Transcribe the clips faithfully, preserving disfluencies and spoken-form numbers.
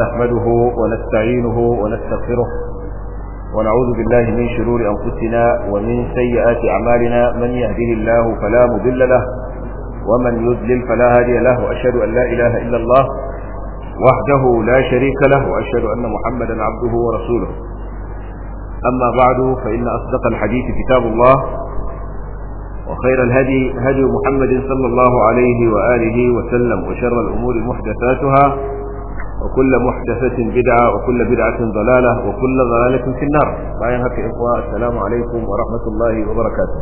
نحمده ونستعينه ونستغفره ونعوذ بالله من شرور أنفسنا ومن سيئات أعمالنا. من يهده الله فلا مضل له ومن يضلل فلا هادي له، وأشهد أن لا إله إلا الله وحده لا شريك له، وأشهد أن محمدا عبده ورسوله. أما بعد، فإن أصدق الحديث كتاب الله، وخير الهدي هدي محمد صلى الله عليه وآله وسلم، وشر الأمور محدثاتها، وكل محدثة بدعة، وكل بدعة ضلالة، وكل ضلالة في النار. باين هكا إخوة، السلام عليكم ورحمة الله وبركاته.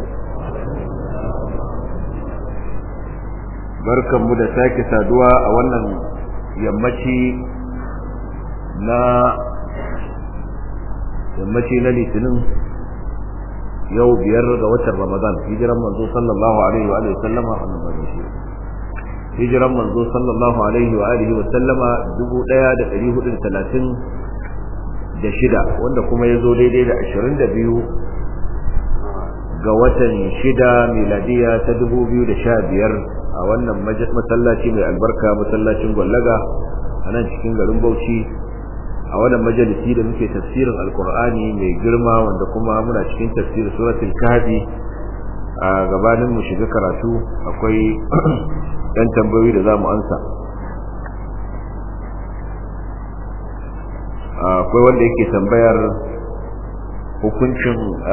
barkan mu da sake saduwa a wannan yammaci na yammaci na litinin yau biyar ga watan Ramadan, hijiran manzo sallallahu alaihi wa alihi sallama annabi shi hijiran manzo sallallahu alaihi wa alihi wa sallama dubu ɗaya da ɗari hudu da talatin da shida, wanda kuma ya zo daidai da ashirin da biyu ga watan shida miladiya ta dubu biyu da sha biyar a wannan masallaci mai albarka, masallacin Gwallaga a nan cikin garin Bauchi, a wannan majalisi da muke tafsirin alkur'ani mai girma, wanda kuma muna cikin tafsirin suratul kahfi. A gabanin mu shiga karatu akwai dan tambayoyi da zamu ansa. Akwai wanda yake tambayar hukuncin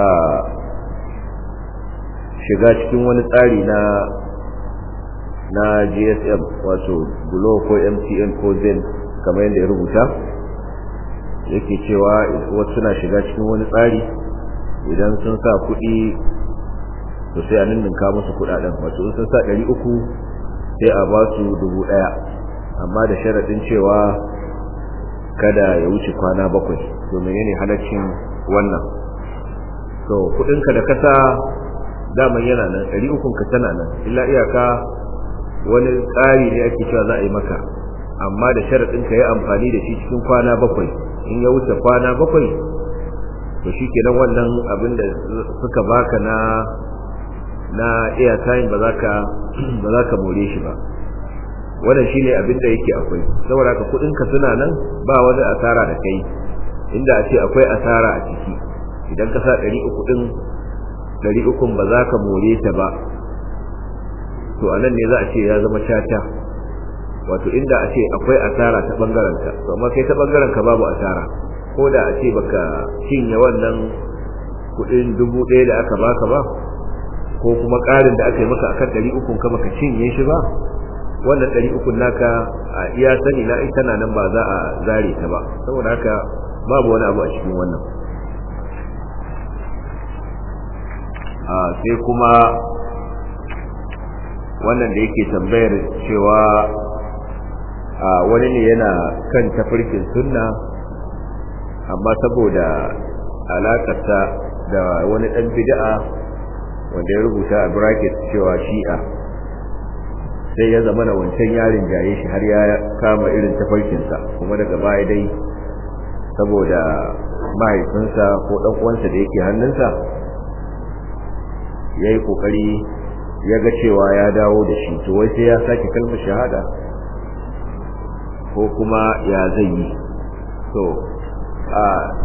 shiga cikin wani tsari na na G S M, wato Glo ko M T N ko Zen kamar yadda ya rubuta. Yake cewa wasu suna shiga cikin wani tsari, idan sun sa kuɗi to sai a ninninka musu kuɗaɗen, wato sun sa ɗari uku sai a ba su dubu ɗaya, amma da sharaɗin cewa kada ya wuce kwana bakwai. to menene halaccin wannan? to kuɗinka da kasa daman yana nan, ɗari ukun ka tana nan, illa iyaka wani tsari ne ake cewa za a yi maka, amma da sharaɗin ka yi amfani da shi cikin kwana bakwai. in ya wuce kwana bakwai to shikenan wannan abin da suka baka na na airtime ba za ka ba za ka more shi ba. wannan shine abin da yake akwai, saboda haka kudin ka suna nan, ba wani asara da kai. inda a ce akwai asara a ciki, idan ka sa ɗari uku din ɗari uku ba za ka more ta ba, to anan ne za a ce ya zama caca. wato inda a ce akwai asara ta bangaren ka, to amma kai ta bangaren ka babu asara. ko da a ce baka cinye wannan kudin dubu ɗaya da aka baka ba, ko kuma ƙarin da aka yi maka akan ɗari ukun ka baka cinye shi ba, wannan ɗari ukun naka a iya sani na ita na nan, ba za a zare ta ba. saboda haka babu wani abu a cikin wannan. a sai kuma wannan da yake tambayar cewa a wani ne yana kan tafarkin sunna, amma saboda alakarta da wani dan bid'a wanda ya rubuta a bracket cewa shi'a, sai ya zama na wancan yarin jaye shi har ya kama irin tafarkinsa. kuma daga baya dai saboda mahaifinsa ko dan uwansa da yake hannunsa yayi kokari ya ga cewa ya dawo da shi, to wai sai ya sake kalmar shahada ko kuma ya zai yi? to a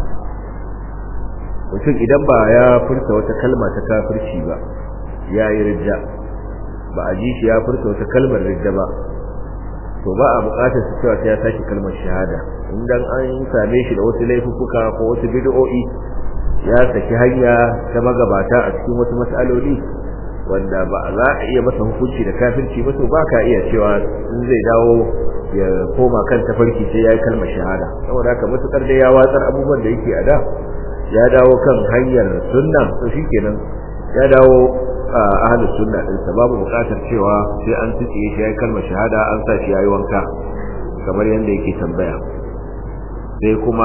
mutum idan ba ya furta wata kalma ta kafirci ba, ya yi ridda, ba a ji shi ya furta wata kalmar ridda ba, to ba a buƙatar su cewa sai ya sake kalmar shahada. idan an same shi da wasu laifuka ko wasu bid'o'i, ya saki hanya ta magabata a cikin wasu mas'aloli wanda ba za a iya masa hukunci da kafirci ba, to ba ka iya cewa in zai dawo ya koma kan tafarki sai ya yi kalmar shahada. saboda haka matukar da ya watsar abubuwan da yake a da, ya dawo kan hanyar sunna, to shikenan ya dawo ahlus sunna din sa. babu bukatar cewa sai an tsiye shi ya yi kalmar shahada, an sa shi yayi wanka kamar yanda yake tambaya. sai kuma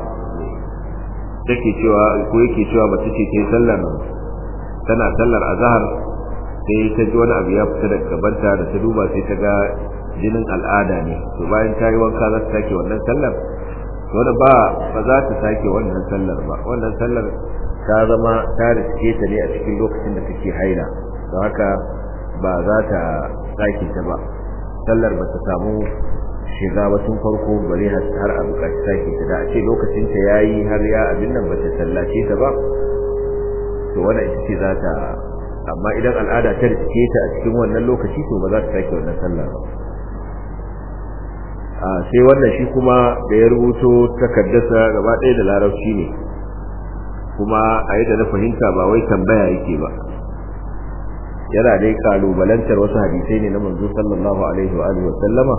take cewa ko yake cewa mace ce ta yi sallar tana sallar azhar, sai ta ji wani abu ya fita daga gabanta, da ta duba sai ta ga jinin al'ada ne. to bayan ta yi wanka za ta sake wannan sallar? to wanda ba ba za ta sake wannan sallar ba. wannan sallar ta zama ta riske ta ne a cikin lokacin da take haila, don haka ba za ta sake ta ba. sallar ba ta samu shiga ba tun farko bare har a bukaci sake ta da a ce lokacin ta yayi har ya abin nan ba ta sallace ta ba to wannan ita ce za ta, amma idan al'ada ta rike ta a cikin wannan lokaci to ba za ta sake wannan sallah ba. a sai wannan shi kuma da ya rubuto takaddasa gaba ɗaya da larabci ne, kuma a yadda na fahimta ba wai tambaya yake ba, yana dai kalubalantar wasu hadisai ne na manzo sallallahu alaihi wa alihi wa sallama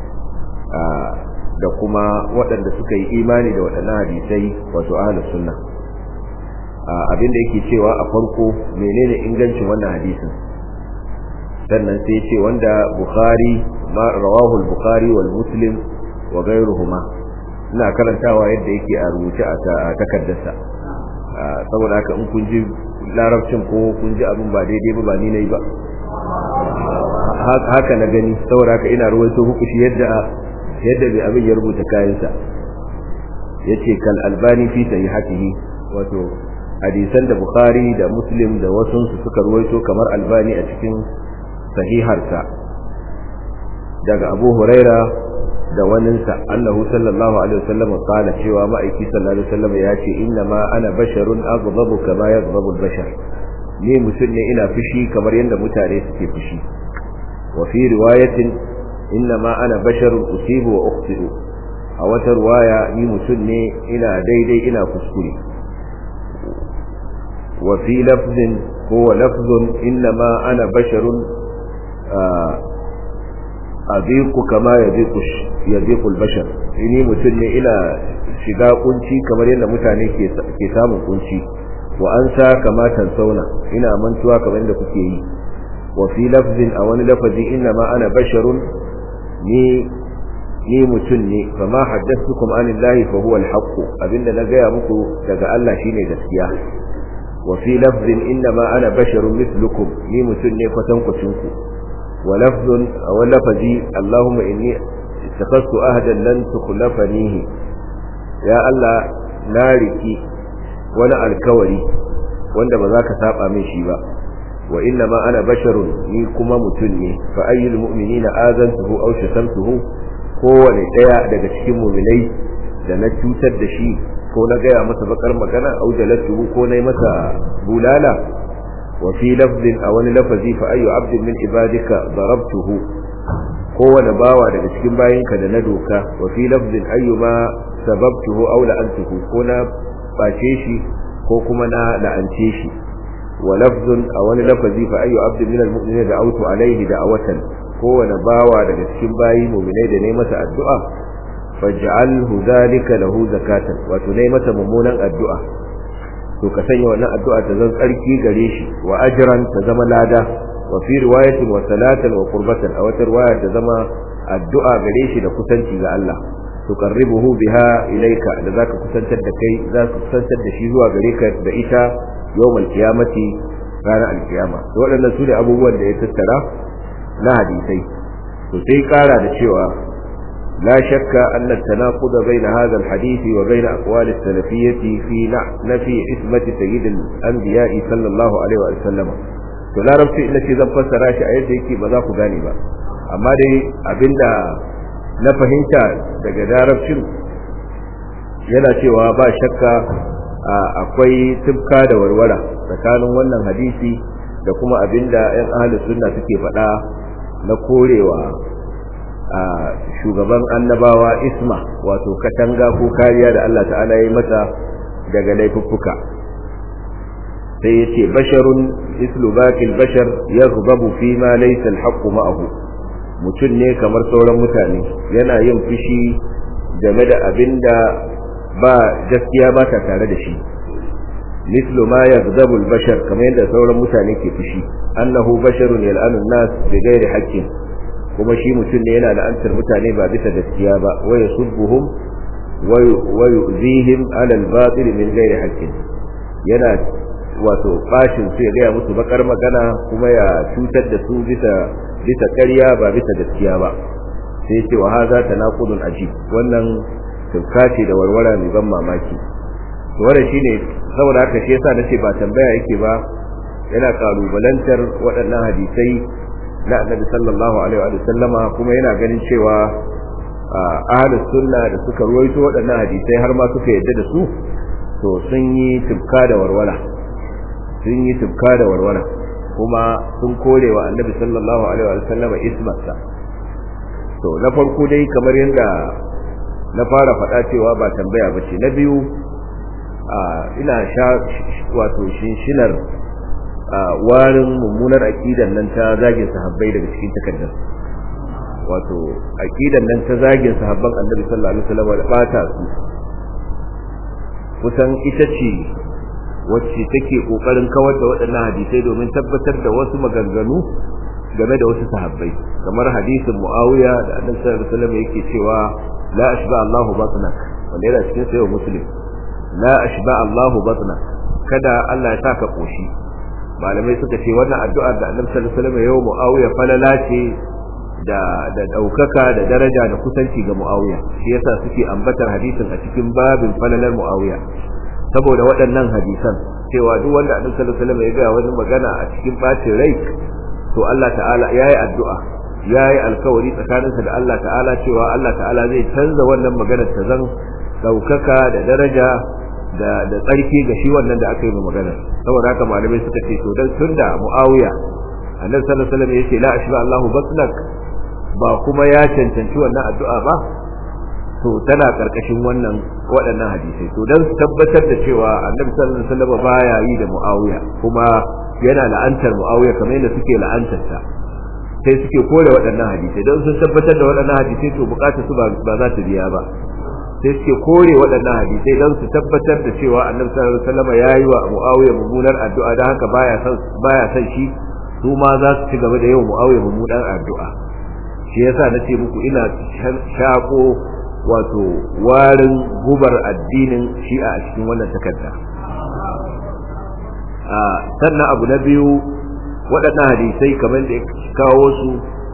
da kuma waɗanda suka yi imani da waɗannan hadisai wato ahlus sunna. abinda yake cewa a farko menene ingancin wannan hadisin, sannan sai ce wanda Bukhari ma rawahu al-Bukhari wal Muslim wa ghayruhuma, ina karantawa yadda yake a rubuce a takaddarsa, saboda haka in kun ji larabcin ko kun ji abin ba daidai ba ba ni nayi ba, haka na gani, saboda haka ina ruwaito muku shi yadda yadda bai abin ya rubuta kayansa. yace kal albani fi sahihatihi, wato hadisan da Bukhari da Muslim da wasu su suka ruwaito kamar Albani a cikin sahiharsa daga Abu Huraira da waninsa annahu sallallahu alaihi wasallam qala cewa ma'aiki sallallahu alaihi wasallam ya ce inna ma ana basharun aghdabu kama yaghdabu al-bashar, ni mutum ne ina fushi kamar yadda mutane suke fushi. wa fi riwayatin inna ma ana basharun usibu wa ukhti'u, a wata riwaya ni mutum ne ina daidai ina kuskure. wa fi lafzin huwa lafzun inna ma ana basharun aziku kama yaziku yaziku al-bashar, ni mutum ne ina shiga kunci kamar yadda mutane ke ke samun kunci. wa ansa kama tansauna, ina mantuwa kamar yadda kuke yi. wa fi lafzin a wani lafazi inna ma ana basharun ni ni mutum ne fama haddathukum anillahi fa huwa al-haqq, abinda na gaya muku daga Allah shine gaskiya. wa fi lafzin inna ma ana basharun mithlukum, ni mutum ne kwatankwacin ku. ولفظ أو لفظي اللهم إني اتخذت أهدا لن تخلفنيه، يا الله ناركي ولا الكوري وأن بذاك سابع من شيبا. وإنما أنا بشر منكم متني، فأي المؤمنين آذنته أو شتمته هو لديا daga cikin mu'minai da na cutar da shi ko na gaya masa bakar magana au jalatuhu ko nayi masa bulala. وفي لفظ أو لفظ فأي عبد من عبادك ضربته هو نباوة لكن باينك لندوك. وفي لفظ أيما سببته أو لأنته كنا باشيشي كوكمنا لأنتيشي. ولفظ أو لفظ فأي عبد من المؤمنين دعوت عليه دعوة هو نباوة لكن باين ومنيد نيمة الدعاء فاجعله ذلك له زكاة وتنيمة ممونا الدعاء، to ka sanya wannan addu'a ta zan tsarki gare shi, wa ajran ta zama lada. wa fi riwayatin wa salatan wa qurbatan, a wata riwaya ta zama addu'a gare shi da kusanci ga Allah. tuqarribuhu biha ilayka, da zaka kusantar da kai zaka kusantar da shi zuwa gare ka da ita yawmal qiyamati, ranar alkiyama. to waɗannan su ne abubuwan da ya tattara na hadisai. to sai kara da cewa لا شك أن التناقض بين هذا الحديث وبين أقوال السلفية في نفي عصمة سيد الأنبياء صلى الله عليه وسلم. فلا ربط إلا شيء ذنب فسراش أيديك بذاك ذانبا، أما دي أبندا نفهمت دقدا ربط yana cewa ba shakka akwai tibka da warwara tsakanin wannan hadisi da kuma abinda ƴan ahlus sunna suke faɗa na korewa a shugaban annabawa isma, wato katanga ko kariya da Allah ta'ala ya yi mata daga laifuffuka. sai yace basharun islu baqil bashar yaghdabu fi ma laysa al-haqq ma'ahu, mutun ne kamar sauran mutane yana yin fushi game da abinda ba gaskiya ba ta tare da shi. mislu ma yaghdabu al-bashar, kamar yadda sauran mutane ke fushi. annahu basharun yal'anu an-nas bighairi haqqin, kuma shi mutum ne yana la'antar mutane ba bisa gaskiya ba. wa yasubbuhum wa yu'zihim 'ala al-batil min ghairi haqqin, yana wato bashin su ya ga musu bakar magana kuma ya cutar da su bisa bisa ƙarya ba bisa gaskiya ba. sai ce wa hadha tanaqudun ajib, wannan tufkaci da warwara mai ban mamaki. to wannan shine saboda haka shi yasa nace ba tambaya yake ba, yana kalubalantar waɗannan hadisai na annabi sallallahu alaihi wa sallama, kuma yana ganin cewa ahlus sunna da suka ruwaito waɗannan hadisai har ma suka yadda da su to sun yi tibka da warwara sun yi tibka da warwara kuma sun kore wa annabi sallallahu alaihi wa sallam ismarsa. to na farko dai kamar yadda na fara faɗa cewa ba tambaya bace. na biyu ina sha wato shinshinar warin mummunar aqidan nan ta zagin sahabbai daga cikin takaddar, wato aqidan nan ta zagin sahabban annabi sallallahu alaihi wasallam da bata su kusan ita ce wacce take kokarin kawar da waɗannan hadisai domin tabbatar da wasu maganganu game da wasu sahabbai, kamar hadisin Muawiya da annabi sallallahu alaihi wasallam yake cewa la ashba Allahu batnak, wanda yana cikin sahih Muslim, la ashba Allahu batnak, kada Allah ya saka koshi. malamai suka ce wannan addu'ar da annabi sallallahu alaihi wasallam ya yi Muawiya falala ce da da daukaka da daraja da kusanci ga Muawiya, shi yasa suke ambatar hadisin a cikin babin falalar Muawiya saboda waɗannan hadisan cewa duk wanda annabi sallallahu alaihi wasallam ya ga wani magana a cikin bacin rai to Allah ta'ala yayi addu'a yayi alkawari tsakaninsa da Allah ta'ala cewa Allah ta'ala zai canza wannan maganar ta zan daukaka da daraja da da tsarki ga shi wannan da aka yi magana. Saboda haka malamai suka ce to dan tunda Muawiya annabi sallallahu alaihi wasallam yace la ashba Allahu batnak ba kuma ya cancanci wannan addu'a ba, to tana karkashin wannan waɗannan hadisi. To dan tabbatar da cewa annabi sallallahu alaihi wasallam baya yi da Muawiya kuma yana la'antar Muawiya kamar yadda suke la'antar sa, sai suke kore waɗannan hadisi. Dan sun tabbatar da waɗannan hadisi to bukatar su ba za ta biya ba, sai suke kore waɗannan hadisai don su tabbatar da cewa annabi sallallahu alaihi wasallam yayi wa Muawiya mummunar addu'a da haka baya san baya san shi, su ma za su ci gaba da yawan Muawiya mummunar addu'a. Shi yasa nace muku ina shako wato warin gubar addinin Shi'a a cikin wannan takarda. a sannan abu na biyu, waɗannan hadisai kamar da ya kawo su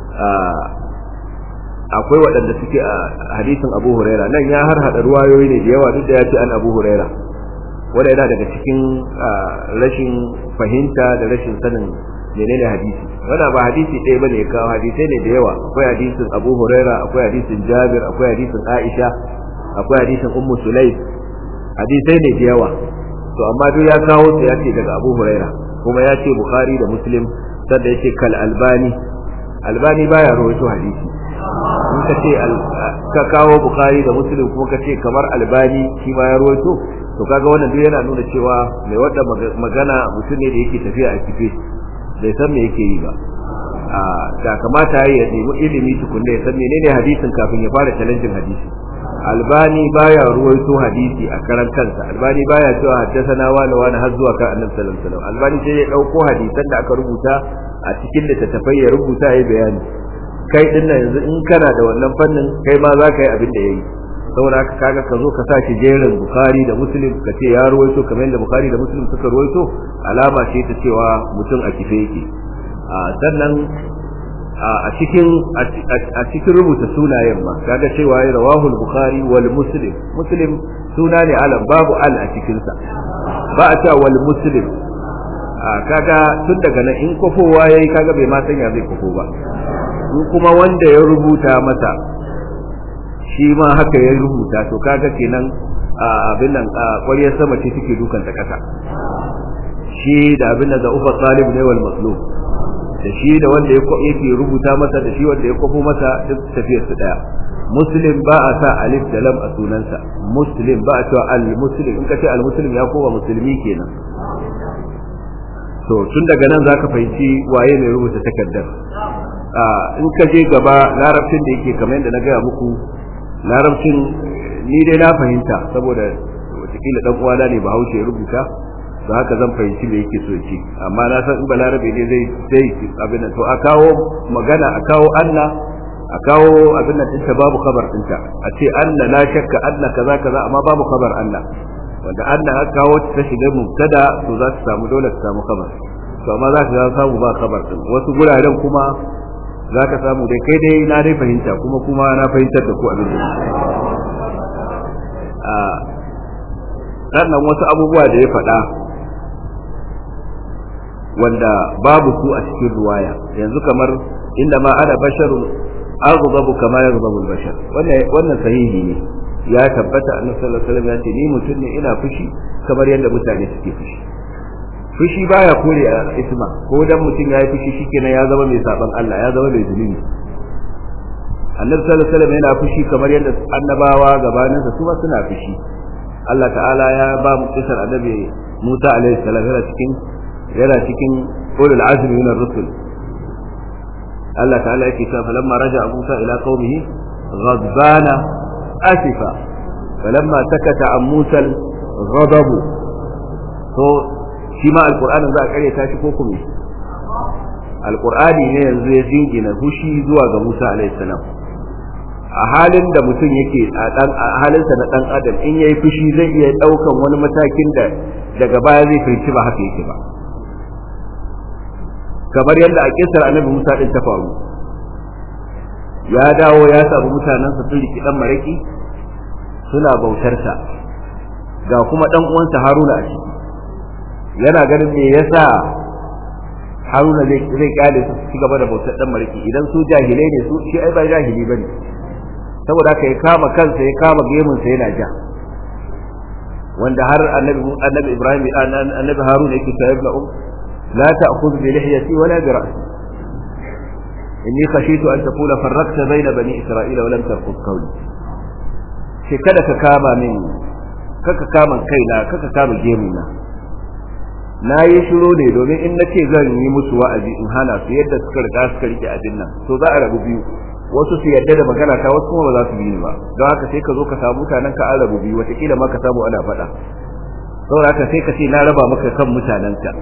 akwai waɗanda suke a hadisin Abu Huraira, nan ya har hada ruwayoyi ne da yawa duk da ya ce an Abu Huraira, wanda yana daga cikin rashin fahimta da rashin sanin menene hadisi. wannan ba hadisi ɗaya bane ya kawo hadisai ne da yawa, akwai hadisin Abu Huraira, akwai hadisin Jabir, akwai hadisin Aisha, akwai hadisin Ummu Sulaim, hadisai ne da yawa. to amma duk ya kawo su ya ce daga Abu Huraira, kuma ya ce Bukhari da Muslim, sanda yake kal Albani. Albani baya rawaito hadisi. in ka ce ka kawo Bukhari da Muslim kuma ka ce kamar Albani shi ma ya rawaito, to kaga wannan duk yana nuna cewa mai wanda magana mutum ne da yake tafiya a kife, bai san me yake yi ba. a da kamata ya nemi ilimi tukunna ya san menene hadisin kafin ya fara challenge hadisi. Albani baya ruwaito hadisi a karan kansa, Albani baya cewa haddathana wani wani har zuwa kan Annabi sallallahu alaihi wasallam. Albani sai ya dauko hadisan da aka rubuta a cikin littattafai ya rubuta yayi bayani. Kai din nan yanzu in kana da wannan fannin kai ma za ka yi abin da yayi. saboda haka kaga ka zo ka saki jerin Bukhari da Muslim ka ce ya ruwaito kamar yadda Bukhari da Muslim suka ruwaito, alama ce ta cewa mutum a kife yake. a sannan a cikin a cikin rubuta sunayen ma kaga cewa ya rawahu al-Bukhari wal Muslim, Muslim suna ne alam babu al a cikin sa, ba a cewa wal Muslim. a kaga tun daga nan in kofowa yayi kaga bai ma sanya zai kofo ba, in kuma wanda ya rubuta masa shi ma haka ya rubuta, to kaga kenan abin nan ƙwaryar sama ce take dukan ta kasa. shi da abin da ufa talib ne wal maslub, da shi da wanda yake rubuta masa da shi wanda ya kofo masa duk tafiyar su daya. Muslim ba a sa alif da lam a sunansa, Muslim ba a cewa al-Muslim, in ka ce al-Muslim ya koma musulmi kenan. to tun daga nan zaka fahimci waye mai rubuta takardar. in ka je gaba larabcin da yake kamar yadda na gaya muku, larabcin ni dai na fahimta saboda wataƙila dan uwana ne Bahaushe ya rubuta, da haka zan fahimci me yake so ce, amma na san in balarabe ne zai sai abin nan. to a kawo magana, a kawo Allah, a kawo abin nan dinta babu khabar dinta, a ce Allah la shakka Allah kaza kaza amma babu khabar Allah, wanda Allah aka kawo ta shiga mubtada to za ta samu dole ta samu khabar, to amma za ka samu ba khabar din. wasu guraren kuma za ka samu dai kai dai na dai fahimta kuma kuma na fahimtar da ku abin da a sannan wasu abubuwa da ya faɗa wanda babu su a cikin ruwaya, yanzu kamar inda ma ana basharun aghdabu kama yaghdabu al-bashar wannan wannan sahihi ne ya tabbata annabi sallallahu alaihi wasallam ya ce ni mutum ne ina fushi kamar yadda mutane suke fushi fushi baya kore isma ko dan mutum yayi fushi shikenan ya zama mai saban Allah ya zama mai zulumi annabi sallallahu alaihi wasallam yana fushi kamar yadda annabawa gabaninsa su ba suna fushi Allah ta'ala ya ba mu kisar annabi Musa alaihi salam yana cikin yana cikin ulul azmi min ar-rusul Allah ta'ala yake cewa falamma raja'a Musa ila qaumihi ghadbana asifa falamma sakata an Musa al-ghadab to shi ma alqur'anin za a kare ta shi ko kuma alqur'ani ne yanzu ya jingina fushi zuwa ga Musa alaihi salam a halin da mutum yake a dan halinsa na dan adam in yayi fushi zai iya daukan wani matakin da daga baya zai fahimci ba haka yake ba kamar yadda a kisar annabi Musa din ta faru ya dawo ya samu mutanensa sun riki dan maraki suna bautar sa ga kuma dan uwansa Haruna a ciki yana ganin me yasa Haruna zai zai kale su ci gaba da bautar dan maraki idan su jahilai ne su shi ai ba jahili bane saboda haka ya kama kansa ya kama gemun sa yana ja wanda har annabi annabi Ibrahim annabi Harun yake cewa ibn um la ta'khudh bi lihyati wala bi ra'si inni khashitu an taqula farraqta bayna bani isra'ila wa lam tarqub qawli shi kada ka kama min kaka kama kaina kaka kama gemuna nayi shiru ne domin in nace zan yi musu wa'azi in hana su yadda suka riga suka rike abin nan to za a rabu biyu wasu su yadda da magana ta wasu kuma ba za su bi ba don haka sai ka zo ka samu mutanen ka an rabu biyu wataƙila ma ka samu ana faɗa saboda haka sai ka ce na raba maka kan mutanen ka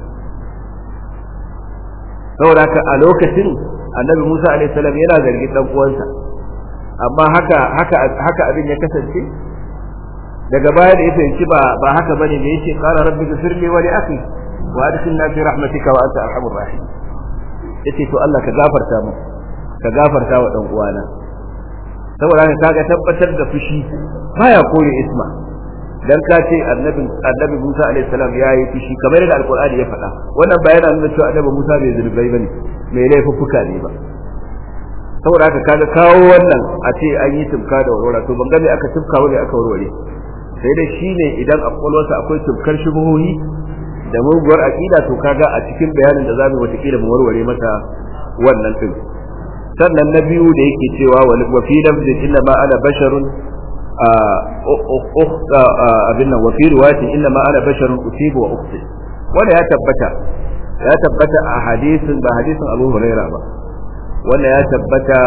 saboda haka a lokacin annabi Musa alaihi salam yana zargin dan uwansa amma haka haka haka abin ya kasance daga baya da ya fahimci ba ba haka bane me yace qala rabbi ghfirli wa li akhi wa adkhilna fi rahmatika wa anta arhamur rahim yace to Allah ka gafarta mu ka gafarta wa dan uwana saboda haka kaga tabbatar da fushi baya kore isma dan ka ce annabi annabi Musa alaihi salam yayi fushi kamar yadda alqur'ani ya faɗa wannan bayanan nuna cewa annabi Musa bai zurbai bane mai laifuffuka ne ba saboda haka kaga kawo wannan a ce an yi tumka da warwara to ban ga me aka tumka wani aka warware sai dai shine idan a kwalwarsa akwai tumkar shubuhohi da muguwar aqida to kaga a cikin bayanin da zamu wata kila mu warware mata wannan din sannan na biyu da yake cewa wa fi lafzin illa ma ana basharun abin nan wa fi riwayatin illa ma ana basharun usibu wa ukhti wanda ya tabbata ya tabbata a hadisin ba hadisin Abu Huraira ba wanda ya tabbata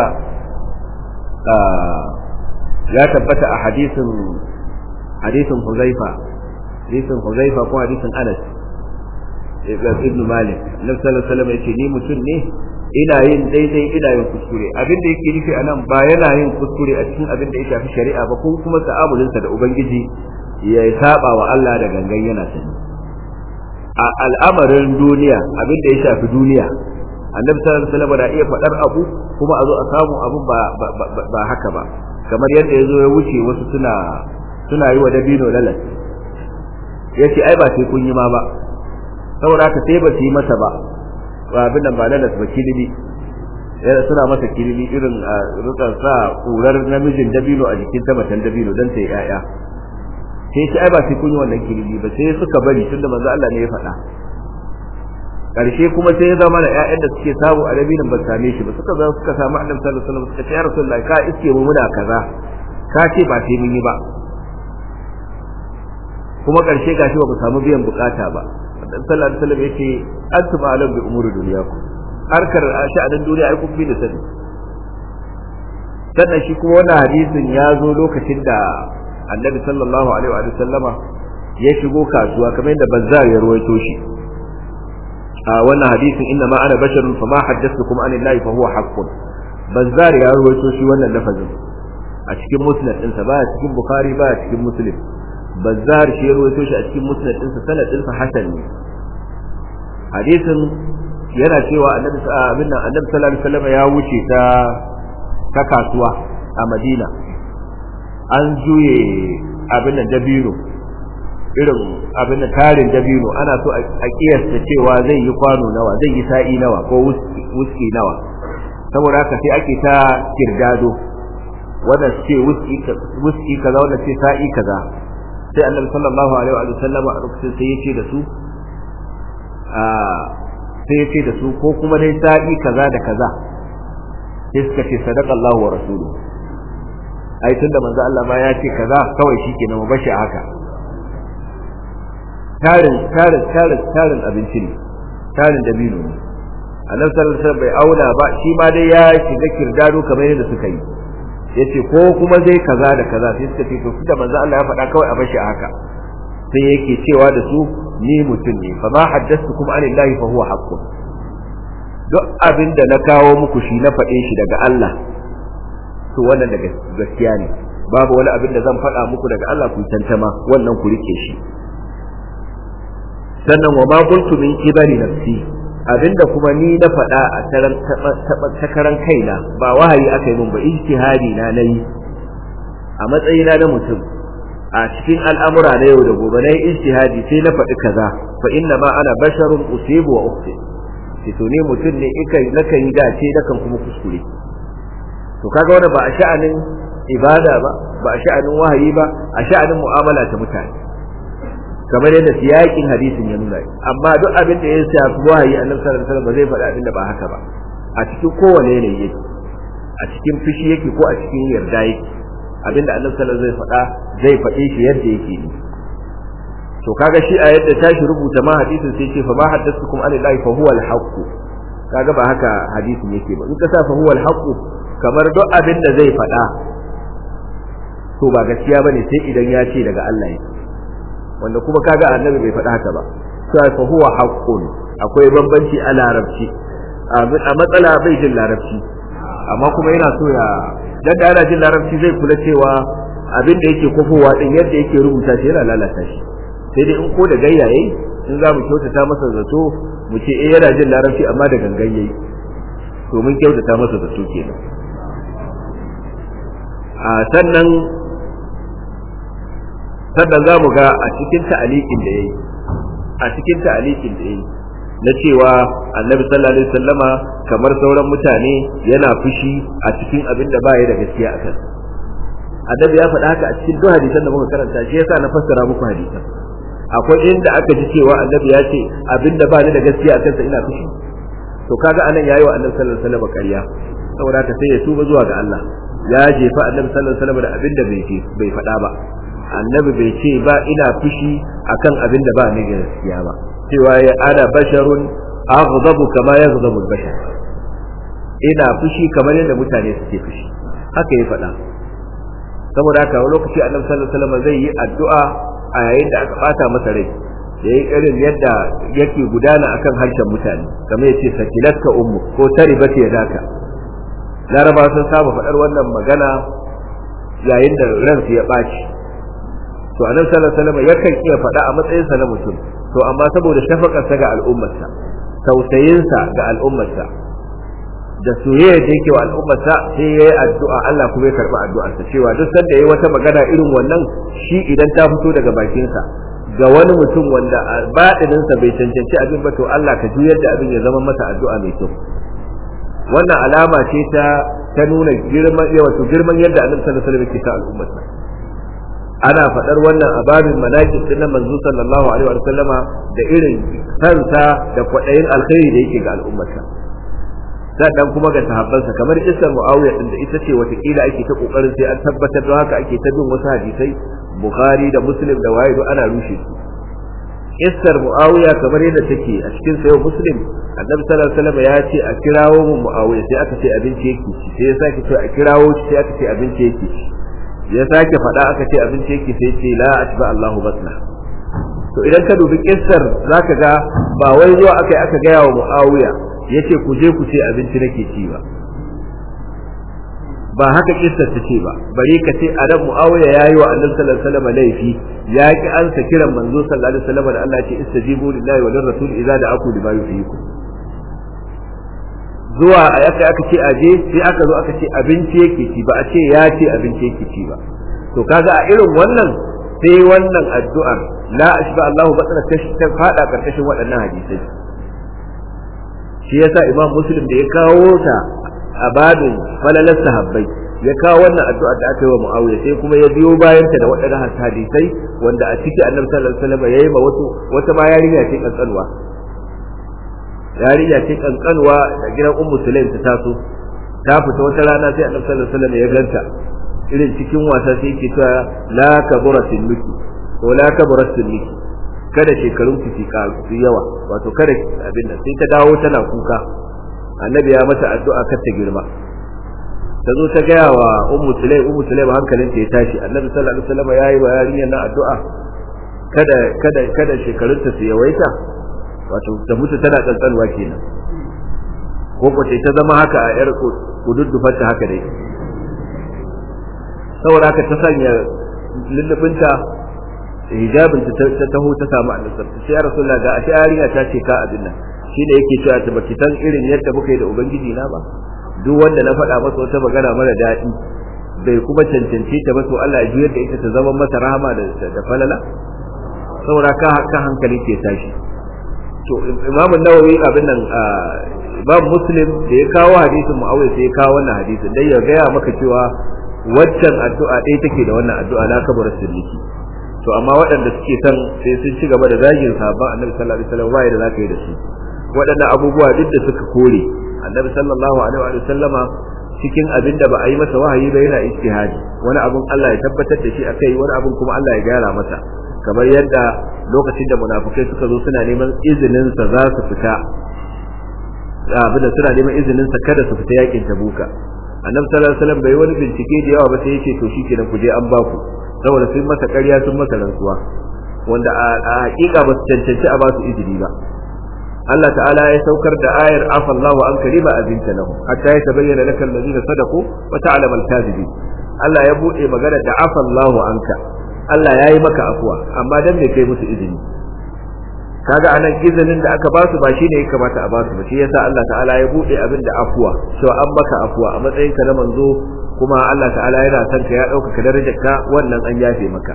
ya tabbata a hadisin hadisin Huzaifa hadisin Huzaifa ko hadisin Anas ibn Malik Nabi sallallahu alaihi wasallam yace ni mutum ne ina yin daidai ina yin kuskure abin da yake nufi anan ba yana yin kuskure a cikin abin da ya shafi shari'a ba ko kuma ta'amulin sa da ubangiji ya saba wa Allah da gangan yana sani a al'amarin duniya abin da ya shafi duniya Annabi sallallahu alaihi wasallam da iya fadar abu kuma a zo a samu abu ba ba haka ba kamar yadda yazo ya wuce wasu suna suna yi wa dabino lalas yace ai ba sai kun yi ma ba saboda haka sai ba su yi masa ba ba abin nan ba lalas ba kilili yana suna masa kilili irin a rukan sa kurar namijin dabino a jikin ta matan dabino dan ta yi yaya sai shi ai ba sai kun yi wannan kilili ba sai suka bari tunda manzo Allah ne ya faɗa karshe kuma sai ya zama da ƴaƴan da suke samu a dabinin ba same shi ba suka zo suka samu Annabi sallallahu alaihi wasallam suka ce ya Rasulullahi ka iske mu muna kaza ka ce ba sai mun yi ba kuma karshe gashi ba mu samu biyan bukata ba Annabi sallallahu alaihi wasallam yace antum a'lam bi umuri dunyakum harkar sha'anin duniya ai kun bi da sani sannan shi kuma wannan hadisin ya zo lokacin da Annabi sallallahu alaihi wa sallama ya shigo kasuwa kamar yadda Bazzar ya ruwaito shi a wannan hadisin inna ma ana basharun fa ma haddathukum an Allah fa huwa haqqun Bazzar ya ruwaito shi wannan lafazin a cikin musnad ɗinsa ba a cikin Bukhari ba a cikin Muslim Bazzar shi ya ruwaito shi a cikin musnad ɗinsa sanad ɗinsa hasan ne hadisin yana cewa annabi abin nan annabi sallallahu alaihi wasallam ya wuce ta ta kasuwa a Madina an juye abin nan dabino irin abin nan tarin dabino ana so a kiyasta cewa zai yi kwano nawa zai yi sa'i nawa ko wuski nawa saboda haka sai ake ta kirdado wannan ce wuski kaza wannan ce sa'i kaza sai annabi sallallahu alaihi wa sallam a lokacin sai yace da su a sai yace da su ko kuma dai sa'i kaza da kaza sai suka ce sadaqa Allahu wa rasuluhu ai tunda manzo Allah ma ya ce kaza kawai shikenan mu bashi haka tarin tarin tarin tarin abinci ne tarin dabino ne annabi sallallahu alaihi wasallam bai auna ba shi ma dai ya shiga kirdado kamar yadda suka yi yace ko kuma zai kaza da kaza sai suka ce to da manzo Allah ya faɗa kawai a bashi haka sai yake cewa da su ni mutum ne fa ma haddathukum anillahi fa huwa haqqun duk abin da na kawo muku shi na faɗe shi daga Allah to wannan daga gaskiya ne babu wani abin da zan faɗa muku daga Allah ku tantama wannan ku rike shi sannan wa ma kuntu min kibari nafsi abinda kuma ni na faɗa a taran takaran kaina ba wahayi aka yi min ba ijtihadi na nayi a matsayina na mutum a cikin al'amura na yau da gobe na yi ijtihadi sai na faɗi kaza fa inna ma ana basharun usibu wa ukhti to ne mutum ne ikai nakan yi dace nakan kuma kuskure to kaga wannan ba a sha'anin ibada ba ba a sha'anin wahayi ba a sha'anin mu'amala ta mutane kamar yadda siyakin hadisin ya nuna amma duk abin da ya shafi wahayi annabi sallallahu alaihi wasallam ba zai faɗa abin da ba haka ba a cikin kowane yanayi yake a cikin fushi yake ko a cikin yarda yake abin da annabi sallallahu alaihi wasallam zai faɗa zai faɗe shi yadda yake ne to kaga shi a yadda tashi rubuta ma hadisin sai ce fa ma haddathukum anillahi fa huwa al-haqq kaga ba haka hadisin yake ba in ka sa fa huwa al-haqq kamar duk abin da zai faɗa to ba gaskiya bane sai idan ya ce daga Allah yake wanda kuma kaga annabi bai faɗa haka ba sai fa huwa haqqun akwai bambanci a larabci a matsala bai jin larabci amma kuma yana so ya dan da ana jin larabci zai kula cewa abin da yake kofowa din yadda yake rubuta shi yana lalata shi sai dai in ko da gayyaye in za mu kyautata masa zato mu ce eh yana jin larabci amma da gangan yayi to mun kyautata masa zato kenan a sannan sannan za mu ga a cikin ta'alikin da yayi a cikin ta'alikin da yayi na cewa annabi sallallahu alaihi wasallama kamar sauran mutane yana fushi a cikin abin da baya da gaskiya akan annabi ya faɗa haka a cikin duk hadisan da muka karanta shi yasa na fassara muku hadisan akwai inda aka ji cewa annabi ya ce abin da ba ni da gaskiya akan sa ina fushi to kaga anan yayi wa annabi sallallahu alaihi wasallam ƙarya saboda haka sai ya tuba zuwa ga Allah ya jefa annabi sallallahu alaihi wasallam da abin da bai bai faɗa ba annabi bai ce ba ina fushi akan abin da ba ni gaskiya ba cewa ya ana basharun aghdabu kama yaghdabu al-bashar ina fushi kamar yadda mutane suke fushi haka ya faɗa saboda haka wani lokaci annabi sallallahu alaihi wasallam zai yi addu'a a yayin da aka bata masa rai yayi irin yadda yake gudana akan harshen mutane kamar yace sakilatka ummu ko taribat yadaka laraba sun saba faɗar wannan magana yayin da ransu ya ɓaci to annabi sallallahu alaihi wasallam yakan iya faɗa a matsayinsa na mutum to amma saboda shafakarsa ga al'ummarsa tausayinsa ga al'ummarsa da soyayya da yake wa al'ummarsa sai yayi addu'a Allah kuma ya karɓi addu'arsa cewa duk sanda yayi wata magana irin wannan shi idan ta fito daga bakinsa ga wani mutum wanda baɗininsa bai cancanci abin ba to Allah ka juyar da abin ya zama masa addu'a mai kyau wannan alama ce ta ta nuna girman wato girman yadda Annabi sallallahu alaihi wasallam yake ta al'ummarsa ana faɗar wannan a babin manaqib din manzo sallallahu alaihi wasallama da irin kansa da kwadayin alkhairi da yake ga al'ummarsa sannan kuma ga sahabbansa kamar Isar Muawiya din da ita ce wata kila ake ta kokarin sai an tabbatar da haka ake ta bin wasu hadisai Bukhari da Muslim da waye ana rushe su Isar Muawiya kamar yadda take a cikin sayo Muslim Annabi sallallahu alaihi wasallam ya ce a kirawo mu Muawiya sai aka ce abinci yake ci sai ya sake ce a kirawo shi sai aka ce abinci yake ci ya sake faɗa aka ce abinci yake sai ce la ashba Allahu batna to idan ka dubi kissar zaka ga ba wai zuwa akai aka ga yawo Muawiya yace ku je ku ce abinci nake ci ba ba haka kissar ta ce ba bare ka ce adam Muawiya yayi wa Annabi sallallahu alaihi wasallam laifi ya ki ansa kiran manzo sallallahu alaihi wasallam da Allah ya ce istajibu lillahi wa lirrasul idza da'akum lima yuhyikum zuwa a yaka aka ce aje sai aka zo aka ce abinci yake ci ba a ce ya ce abinci yake ci ba to kaga a irin wannan sai wannan addu'ar la ashba Allahu batna ta fada karkashin waɗannan hadisai shi yasa Imam Muslim da ya kawo ta a babin falalar sahabbai ya kawo wannan addu'a da aka yi wa Muawiya sai kuma ya biyo bayan ta da waɗannan hadisai wanda a ciki Annabi sallallahu alaihi wasallam yayi ma wasu wata ma yarinya ce kankanwa yarinya ce kankanwa da gidan Ummu Sulaim ta taso ta fita wata rana sai Annabi sallallahu alaihi wasallam ya ganta irin cikin wasa sai yake cewa la kaburatin miki ko la kaburatin miki kada shekarun ki su yawa wato kada abin nan sai ta dawo tana kuka Annabi ya mata addu'a kar ta girma ta zo ta gaya wa Ummu Sulaim Ummu Sulaim hankalin ta ya tashi Annabi sallallahu alaihi wasallam yayi wa yarinyar nan addu'a kada kada kada shekarun ta su yawaita wato ta mutu tana kankanwa kenan ko ko ta zama haka a yar kududdufar ta haka dai saboda haka ta sanya lullubinta hijabin ta ta taho ta samu Annabi sai ya Rasulullah ga ashe yarinya ta ce ka abin nan shine yake cewa ta baki san irin yadda muka yi da ubangiji na ba duk wanda na faɗa masa wata magana mara daɗi bai kuma cancanci ta ba to Allah ya juyar da ita ta zama masa rahama da da falala saboda ka ka hankali ke tashi to Imam Nawawi abin nan Imam Muslim da ya kawo hadisin Muawiya sai ya kawo wannan hadisin dai ya gaya maka cewa waccan addu'a ɗaya take da wannan addu'a na kabarin sirriki to amma waɗanda suke san sai sun ci gaba da zagin sahabban Annabi sallallahu alaihi wasallam bai da zaka yi da su waɗannan abubuwa duk da suka kore Annabi sallallahu alaihi wa sallama cikin abin da ba a yi masa wahayi ba yana ijtihadi wani abun Allah ya tabbatar da shi akai wani abun kuma Allah ya gyara masa kamar yadda lokacin da munafikai suka zo suna neman izinin sa za su fita abin da suna neman izinin sa kada su fita yakin Tabuka Annabi sallallahu alaihi wasallam bai wani bincike da yawa ba sai yake to shikenan ku je an ba ku saboda sun masa ƙarya sun masa rantsuwa wanda a hakika ba su cancanci a ba su izini ba Allah ta'ala ya saukar da ayar afa Allahu an kalima azinta lahu hatta ya tabayyana laka alladhina sadaqu wa ta'lamu al-kadhibin Allah ya bude magana da afa Allahu anka Allah yayi maka afwa amma dan me kai musu izini kaga anan izinin da aka ba su ba shine ya kamata a ba su ba shi yasa Allah ta'ala ya bude abin da afwa cewa an maka afwa a matsayin ka na manzo kuma Allah ta'ala yana son ka ya dauka ka darajarka wannan an yafe maka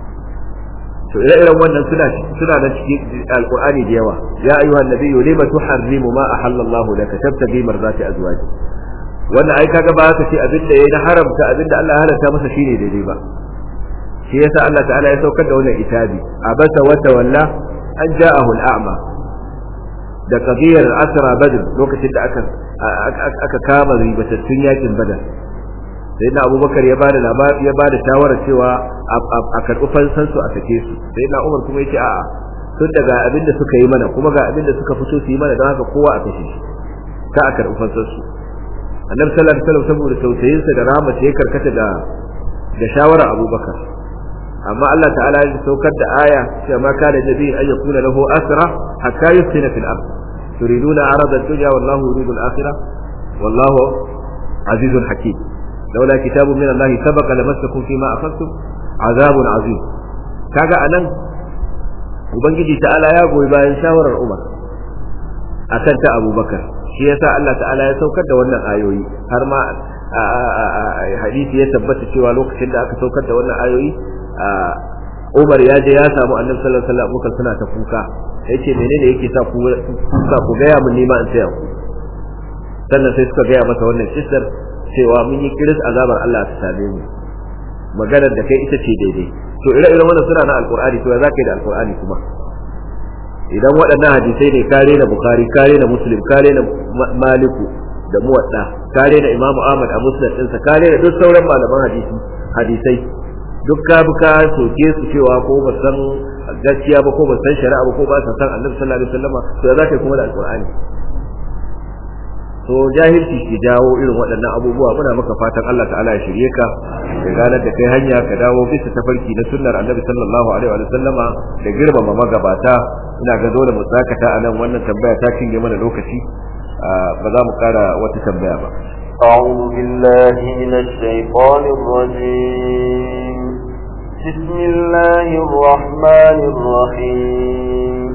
to ire-iren wannan suna suna da cikin alqur'ani da yawa ya ayyuhan nabiyyu lima tuharrimu ma ahallallahu laka tabtaghi marzati azwaji wannan ai kaga ba ka ce abinda yayi na haramta abinda Allah ya halatta masa shine daidai ba shi yasa Allah ta'ala ya saukar da wannan itabi abasa wa tawalla an ja'ahu al'ama da qadiyar asra badr lokacin da aka aka kama ribatattun yakin badar sai na abubakar ya bada labari ya bada shawara cewa a karɓi fansan su a sake su sai na umar kuma yace a'a tun daga abinda suka yi mana kuma ga abinda suka fito su yi mana don haka kowa a kashe shi ka a karɓi fansan su annabi sallallahu alaihi wasallam saboda tausayin sa da rahama sai karkata da da shawara abubakar amma Allah ta'ala ya saukar da aya cewa ma kana nabi an yakuna lahu asra hatta yusina fil ard turiduna arada ad-dunya wallahu yuridu al-akhirah wallahu azizun hakim لولا كتاب من الله سبق لمسكم فيما أخذتم عذاب عظيم kaga anan ubangiji ta'ala ya goyi bayan shawarar Umar akan ta Abubakar shi yasa Allah ta'ala ya saukar da wannan ayoyi har ma hadisi ya tabbata cewa lokacin da aka saukar da wannan ayoyi Umar ya je ya samu Annabi sallallahu alaihi wasallam Abubakar suna ta kuka yace menene yake sa ku kuka ku ga ya mun nima in tsaya ku sannan sai suka ga masa wannan kissar cewa mun yi kiris azabar Allah ta same mu maganar da kai ita ce daidai to ire-iren wannan suna na alqur'ani to ya zaka yi da alqur'ani kuma idan waɗannan hadisai ne kare na bukhari kare na muslim kare na maliku da muwadda kare na imamu ahmad a musnad ɗinsa kare da duk sauran malaman hadisi hadisai duk ka buka soke su cewa ko ba san gaskiya ba ko ba san shari'a ba ko ba san annabi sallallahu alaihi wasallam to ya zaka yi kuma da alqur'ani to jahilci ke jawo irin waɗannan abubuwa muna maka fatan Allah ta'ala ya shirye ka ka ganar da kai hanya ka dawo bisa tafarki na sunnar Annabi sallallahu alaihi wa sallama da girmama magabata ina ga dole mu tsakata anan wannan tambaya ta kinge mana lokaci ba za mu kara wata tambaya ba أعوذ بالله من الشيطان الرجيم بسم الله الرحمن الرحيم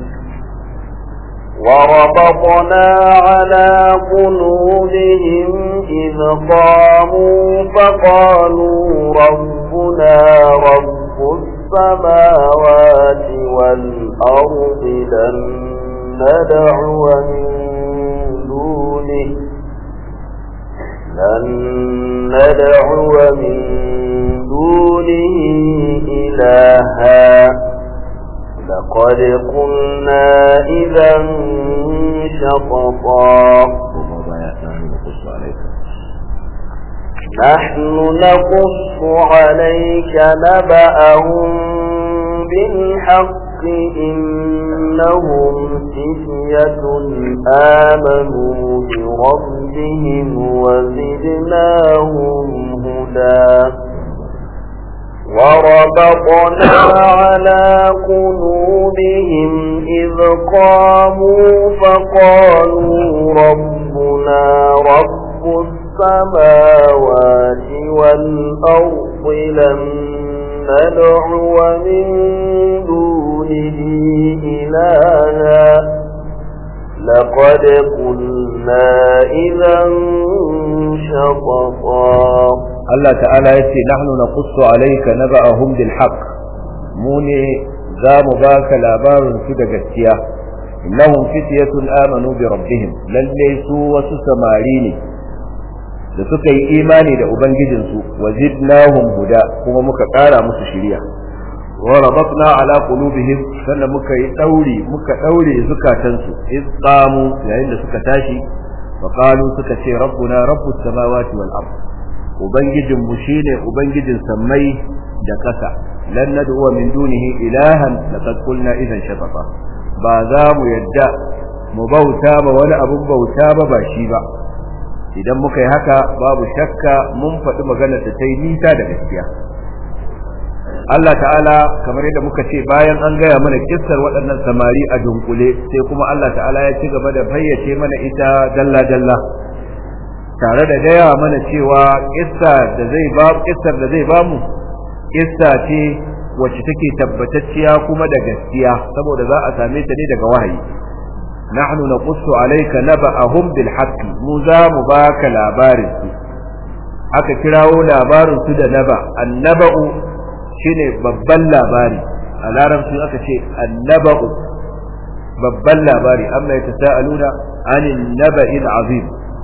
وربطنا على قلوبهم إذ قاموا فقالوا ربنا رب السماوات والأرض لن ندعو من دونه لن ندعو من دونه إلها لقد قلنا إذا شططا نحن نقص عليك نبأهم بالحق إنهم فتية آمنوا بربهم وزدناهم هدى وربطنا على قلوبهم إذ قاموا فقالوا ربنا رب السماوات والأرض لن ندعو من دونه إلها لقد قلنا إذا شططا. Allah ta'ala ya ce nahnu naqussu alayka naba'ahum bil haqq, mu ne za mu baka labarin su da gaskiya. innahum fityatun amanu bi rabbihim, lalle su wasu samari ne da suka yi imani da ubangijinsu, wa zidnahum huda, kuma muka kara musu shiriya. wa rabatna ala qulubihim, sannan muka yi dauri muka daure zukatansu iz qamu, yayin da suka tashi wa qalu suka ce rabbuna rabbus samawati wal ard, ubangijin mu shine ubangijin sammai da kasa. lan nad'u min dunihi ilahan laqad qulna idan shatata, ba za mu yadda mu bauta ba wani abun bauta ba ba shi ba. idan muka yi haka babu shakka mun faɗi maganar da ta yi nisa da gaskiya. Allah ta'ala kamar yadda muka ce bayan an gaya mana kissar waɗannan samari a dunkule, sai kuma Allah ta'ala ya ci gaba da fayyace mana ita dalla dalla, tare da gaya mana cewa kissa da zai ba kissar da zai bamu kissa ce wacce take tabbatacciya kuma da gaskiya, saboda za a same ta ne daga wahayi. nahnu naqussu alayka naba'ahum bil haqqi, mu za mu baka labarin su. aka kirawo labarin su da naba. annaba'u shine babban labari, a larabci aka ce annaba'u babban labari. amma yatasaaluna anin naba'il azim,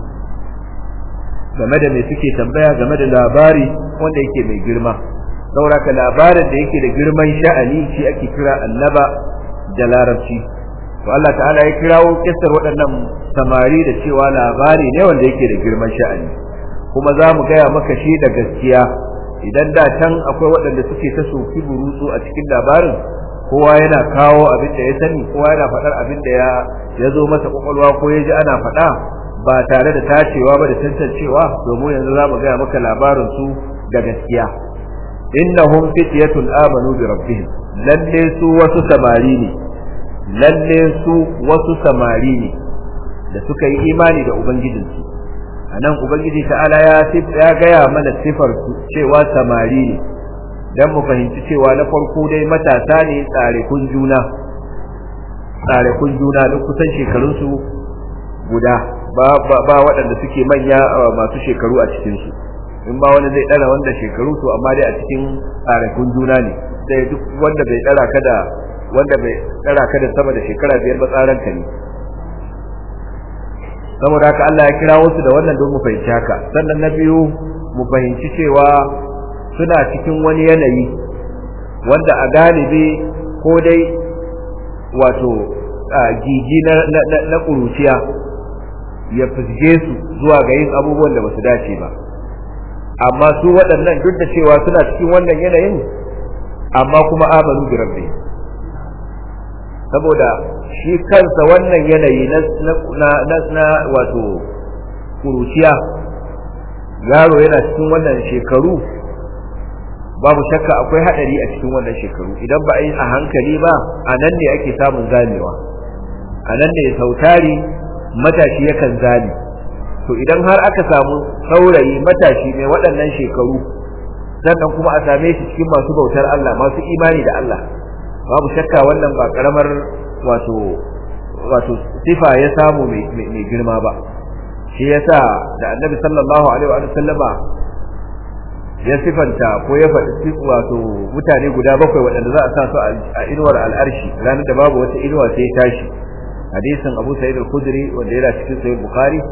game da me suke tambaya game da labari wanda yake mai girma. saboda ka labarin da yake da girman sha'ani shi ake kira annaba da larabci. to Allah ta'ala ya kirawo kissar waɗannan samari da cewa labari ne wanda yake da girman sha'ani, kuma za mu gaya maka shi da gaskiya. idan da can akwai waɗanda suke ta soki burutsu a cikin labarin, kowa yana kawo abin da ya sani, kowa yana faɗar abin da ya ya zo masa kwakwalwa ko ya ji ana faɗa ba tare da tacewa ba da tantancewa, domin yanzu za mu gaya maka labarin su da gaskiya. innahum fityatun amanu bi rabbihim, lalle su wasu samari ne lalle su wasu samari ne da suka yi imani da ubangijinsu. anan ubangiji ta'ala ya ya gaya mana sifar su cewa samari ne, dan mu fahimci cewa na farko dai matasa ne tsare kun juna tsare kun juna duk kusan shekarun su guda, ba ba waɗanda suke manya masu shekaru a cikin su. in ba wani zai dara wanda shekaru to amma dai a cikin tsare kun juna ne, sai duk wanda bai dara ka da wanda bai dara ka da sama da shekara biyar ba tsaran ka ne. saboda haka Allah ya kira wasu da wannan don mu fahimci haka. sannan na biyu mu fahimci cewa suna cikin wani yanayi wanda a galibi ko dai wato gigi na na kuruciya ya fusge su zuwa ga yin abubuwan da basu dace ba, amma su waɗannan duk da cewa suna cikin wannan yanayin amma kuma amanu bi rabbi, saboda shi kansa wannan yanayi na na na wato kuruciya, yaro yana cikin wannan shekaru babu shakka akwai hadari a cikin wannan shekaru. idan ba a yi a hankali ba, a nan ne ake samun zamewa, a nan ne sautari matashi yakan zame. to idan har aka samu saurayi matashi mai waɗannan shekaru, sannan kuma a same shi cikin masu bautar Allah, masu imani da Allah, babu shakka wannan ba karamar wato wato sifa ya samu mai girma ba. shi yasa da Annabi sallallahu alaihi wa sallama ya sifanta ko ya faɗi wato mutane guda bakwai waɗanda za a sa su a inuwar al'arshi ranar da babu wata inuwa sai tashi. hadisin Abu Sa'id al-Khudri wanda yana cikin Sahih Bukhari,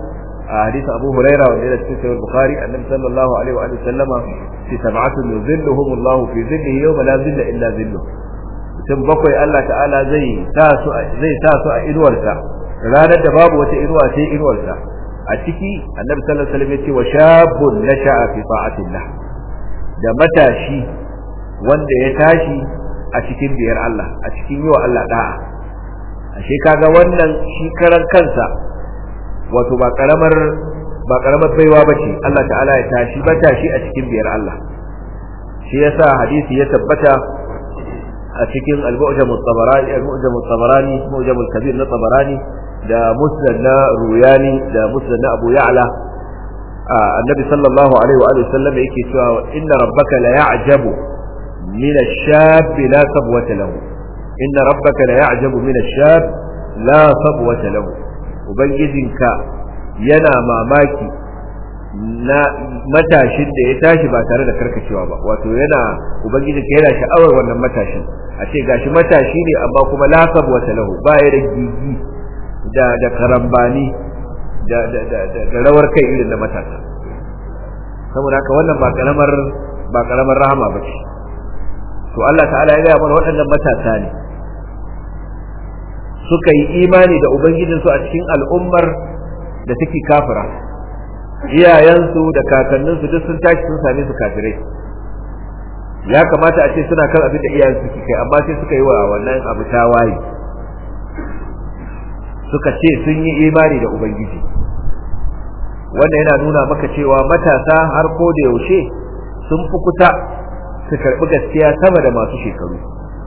a hadisi Abu Hurairah wanda yana cikin Sahih Bukhari annabi sallallahu alaihi wa sallama fi sab'atin yuzilluhum Allah fi zillihi yawma la zilla illa zilluh mutum bakwai Allah ta'ala zai sa su zai sa su a inuwarsa ranar da babu wata inuwa sai inuwarsa a ciki annabi sallallahu alaihi wasallam ya ce wa shabun nasha'a fi ta'atillah da matashi wanda ya tashi a cikin biyar Allah a cikin yiwa Allah da'a ashe kaga wannan shi karan kansa wato ba karamar ba karamar baiwa bace Allah ta'ala ya tashi matashi a cikin biyar Allah shi yasa hadisi ya tabbata a cikin al-Mu'jam at-Tabarani al-Mu'jam at-Tabarani Mu'jam al-Kabir na Tabarani da Musnad na Ruyani da Musnad na Abu Ya'la annabi sallallahu alaihi wa alihi sallam yake cewa inna rabbaka la ya'jabu min ash-shab la sabwata lahu inna rabbaka la ya'jabu min ash-shab la sabwata lahu ubangijinka yana mamaki na matashin da ya tashi ba tare da karkacewa ba wato yana ubangijinka yana sha'awar wannan matashin a ce gashi matashi ne amma kuma la sabwata lahu ba ya da gigi da da karambani da da da da rawar kai irin na matasa saboda haka wannan ba karamar ba karamar rahama bace to Allah ta'ala ya ga mana waɗannan matasa ne suka yi imani da ubangijinsu a cikin al'ummar da take kafira iyayensu da kakanninsu duk sun tashi sun same su kafirai ya kamata a ce suna kan abin da iyayensu suke kai amma sai suka yi wa wannan abu tawaye suka ce sun yi imani da ubangiji wannan yana nuna maka cewa matasa har ko da yaushe sun fi kusa su karɓi gaskiya sama da masu shekaru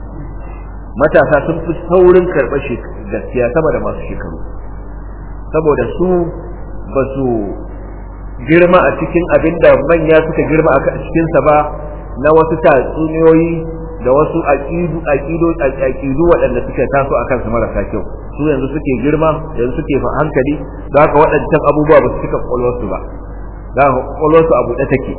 matasa sun fi saurin karɓar gaskiya sama da masu shekaru saboda su ba su girma a cikin abin da manya suka girma a cikinsa ba na wasu tatsuniyoyi da wasu aƙidu aƙidu aƙidu waɗanda suka taso a kansu marasa kyau su yanzu suke girma yanzu suke fa hankali da haka waɗancan abubuwa ba su cika ƙwaƙwalwarsu ba da haka ƙwaƙwalwarsu a buɗe take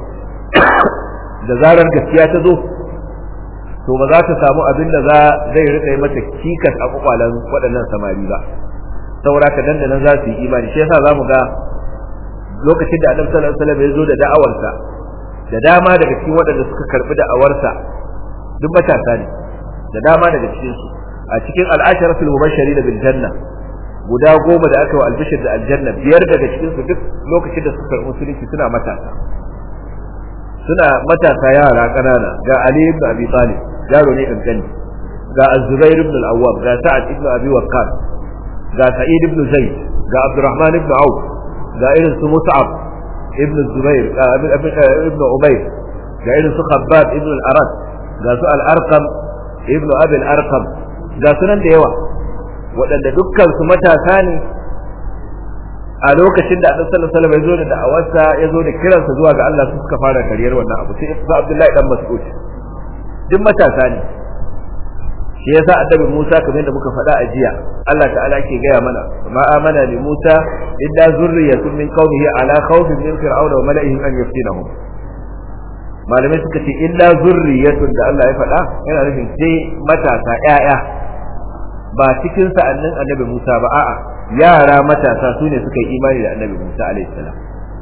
da zarar gaskiya ta zo to ba za ta samu abin da zai rika yi mata cikas a ƙwaƙwalen waɗannan samari ba saboda ka dandanan za su yi imani shi yasa za mu ga lokacin da Annabi sallallahu alaihi wasallam ya zo da da'awarsa da dama daga cikin waɗanda suka karɓi da'awarsa duk matasa ne da dama daga cikin su a cikin al'asharatul mubashirin bil janna guda goma da aka wa albishir da aljanna biyar daga cikin su duk lokacin da suka musulunci suna matasa suna matasa yara kanana ga Ali ibn Abi Talib yaro ne kankani ga Az-Zubair ibn al-Awwam ga Sa'ad ibn Abi Waqqas ga Sa'id ibn Zaid ga Abdurrahman ibn Auf ga irin su Mus'ab ibn Zubair ibn Umayr ga irin su Khabbab ibn al-Arat ga su al-Arqam ibn Abi al-Arqam ga sunan da yawa waɗanda dukkan su matasa ne a lokacin da Annabi sallallahu alaihi wasallam ya zo da da'awarsa ya zo da kiransa zuwa ga Allah suka fara kariyar wannan abu sai Ibn Abdullahi dan Mas'ud duk matasa ne shi yasa Annabi Musa kamar da muka faɗa a jiya Allah ta'ala ke gaya mana ma amana li Musa illa zurriyatun min qaumihi ala khawfin min fir'auna wa mala'ihim an yaftinahum malamai suka ce illa zurriyatun da Allah ya faɗa yana nufin sai matasa ƴaƴa ba cikin sa'annin Annabi Musa ba a'a yara matasa su ne suka yi imani da Annabi Musa alaihi salam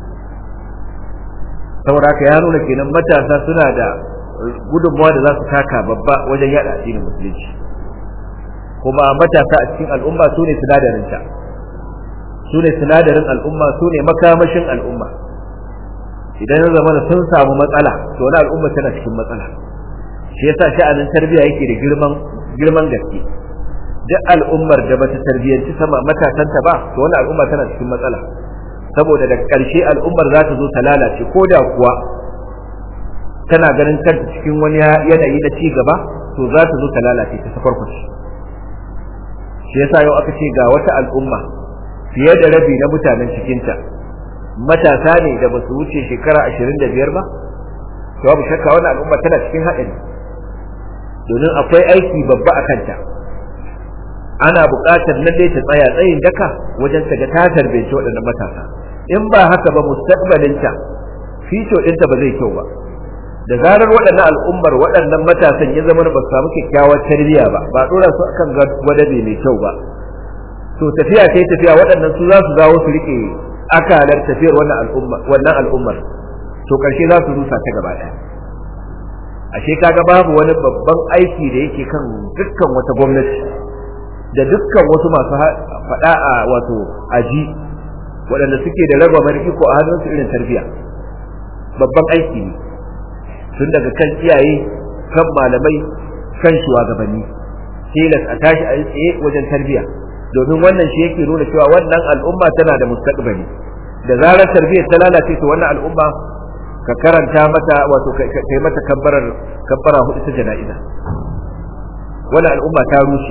saboda haka ya nuna kenan matasa suna da gudunmawa da za su taka babba wajen yada addinin musulunci kuma matasa a cikin al'umma su ne sinadarinta su ne sinadarin al'umma su ne makamashin al'umma idan ya zama sun samu matsala to wani al'umma tana cikin matsala shi yasa sha'anin tarbiyya yake da girman girman gaske duk al'ummar da bata tarbiyyanci sama matasanta ba to wani al'umma tana cikin matsala saboda da ƙarshe al'ummar za ta zo ta lalace ko da kuwa tana ganin kanta cikin wani yanayi na ci gaba to za ta zo ta lalace ta safarkwace shi yasa yau aka ce ga wata al'umma fiye da rabi na mutanen cikinta matasa ne da ba su wuce shekara ashirin da biyar ba to babu shakka wannan al'umma tana cikin haɗari domin akwai aiki babba a kanta ana buƙatar lalle ta tsaya tsayin daka wajen ta ga ta tarbiyyace waɗannan matasa in ba haka ba mustaqbalinta fito ɗinta ba zai kyau ba da zarar waɗannan al'ummar waɗannan matasan ya zama ba su samu kyakkyawar tarbiyya ba ba dora su akan gwadabe mai kyau ba to tafiya ta tafiya waɗannan su za su dawo su rike akalar tafiyar wannan al'umma wannan al'ummar to karshe za su rusa ta gaba ɗaya. Ashe kaga babu wani babban aiki da yake kan dukkan wata gwamnati da dukkan wasu masu faɗa a wato aji waɗanda suke da ragwamar iko a hannunsu irin tarbiyya. Babban aiki ne tun daga kan iyaye, kan malamai, kan shugabanni, tilas a tashi a tsaye wajen tarbiyya, domin wannan shi yake nuna cewa wannan al'umma tana da mustaqbali. Da zarar tarbiyyar ta lalace to wannan al'umma ka karanta mata wato kai mata kabbarar kabbara hudu ta jana'iza, wannan al'umma ta rushe.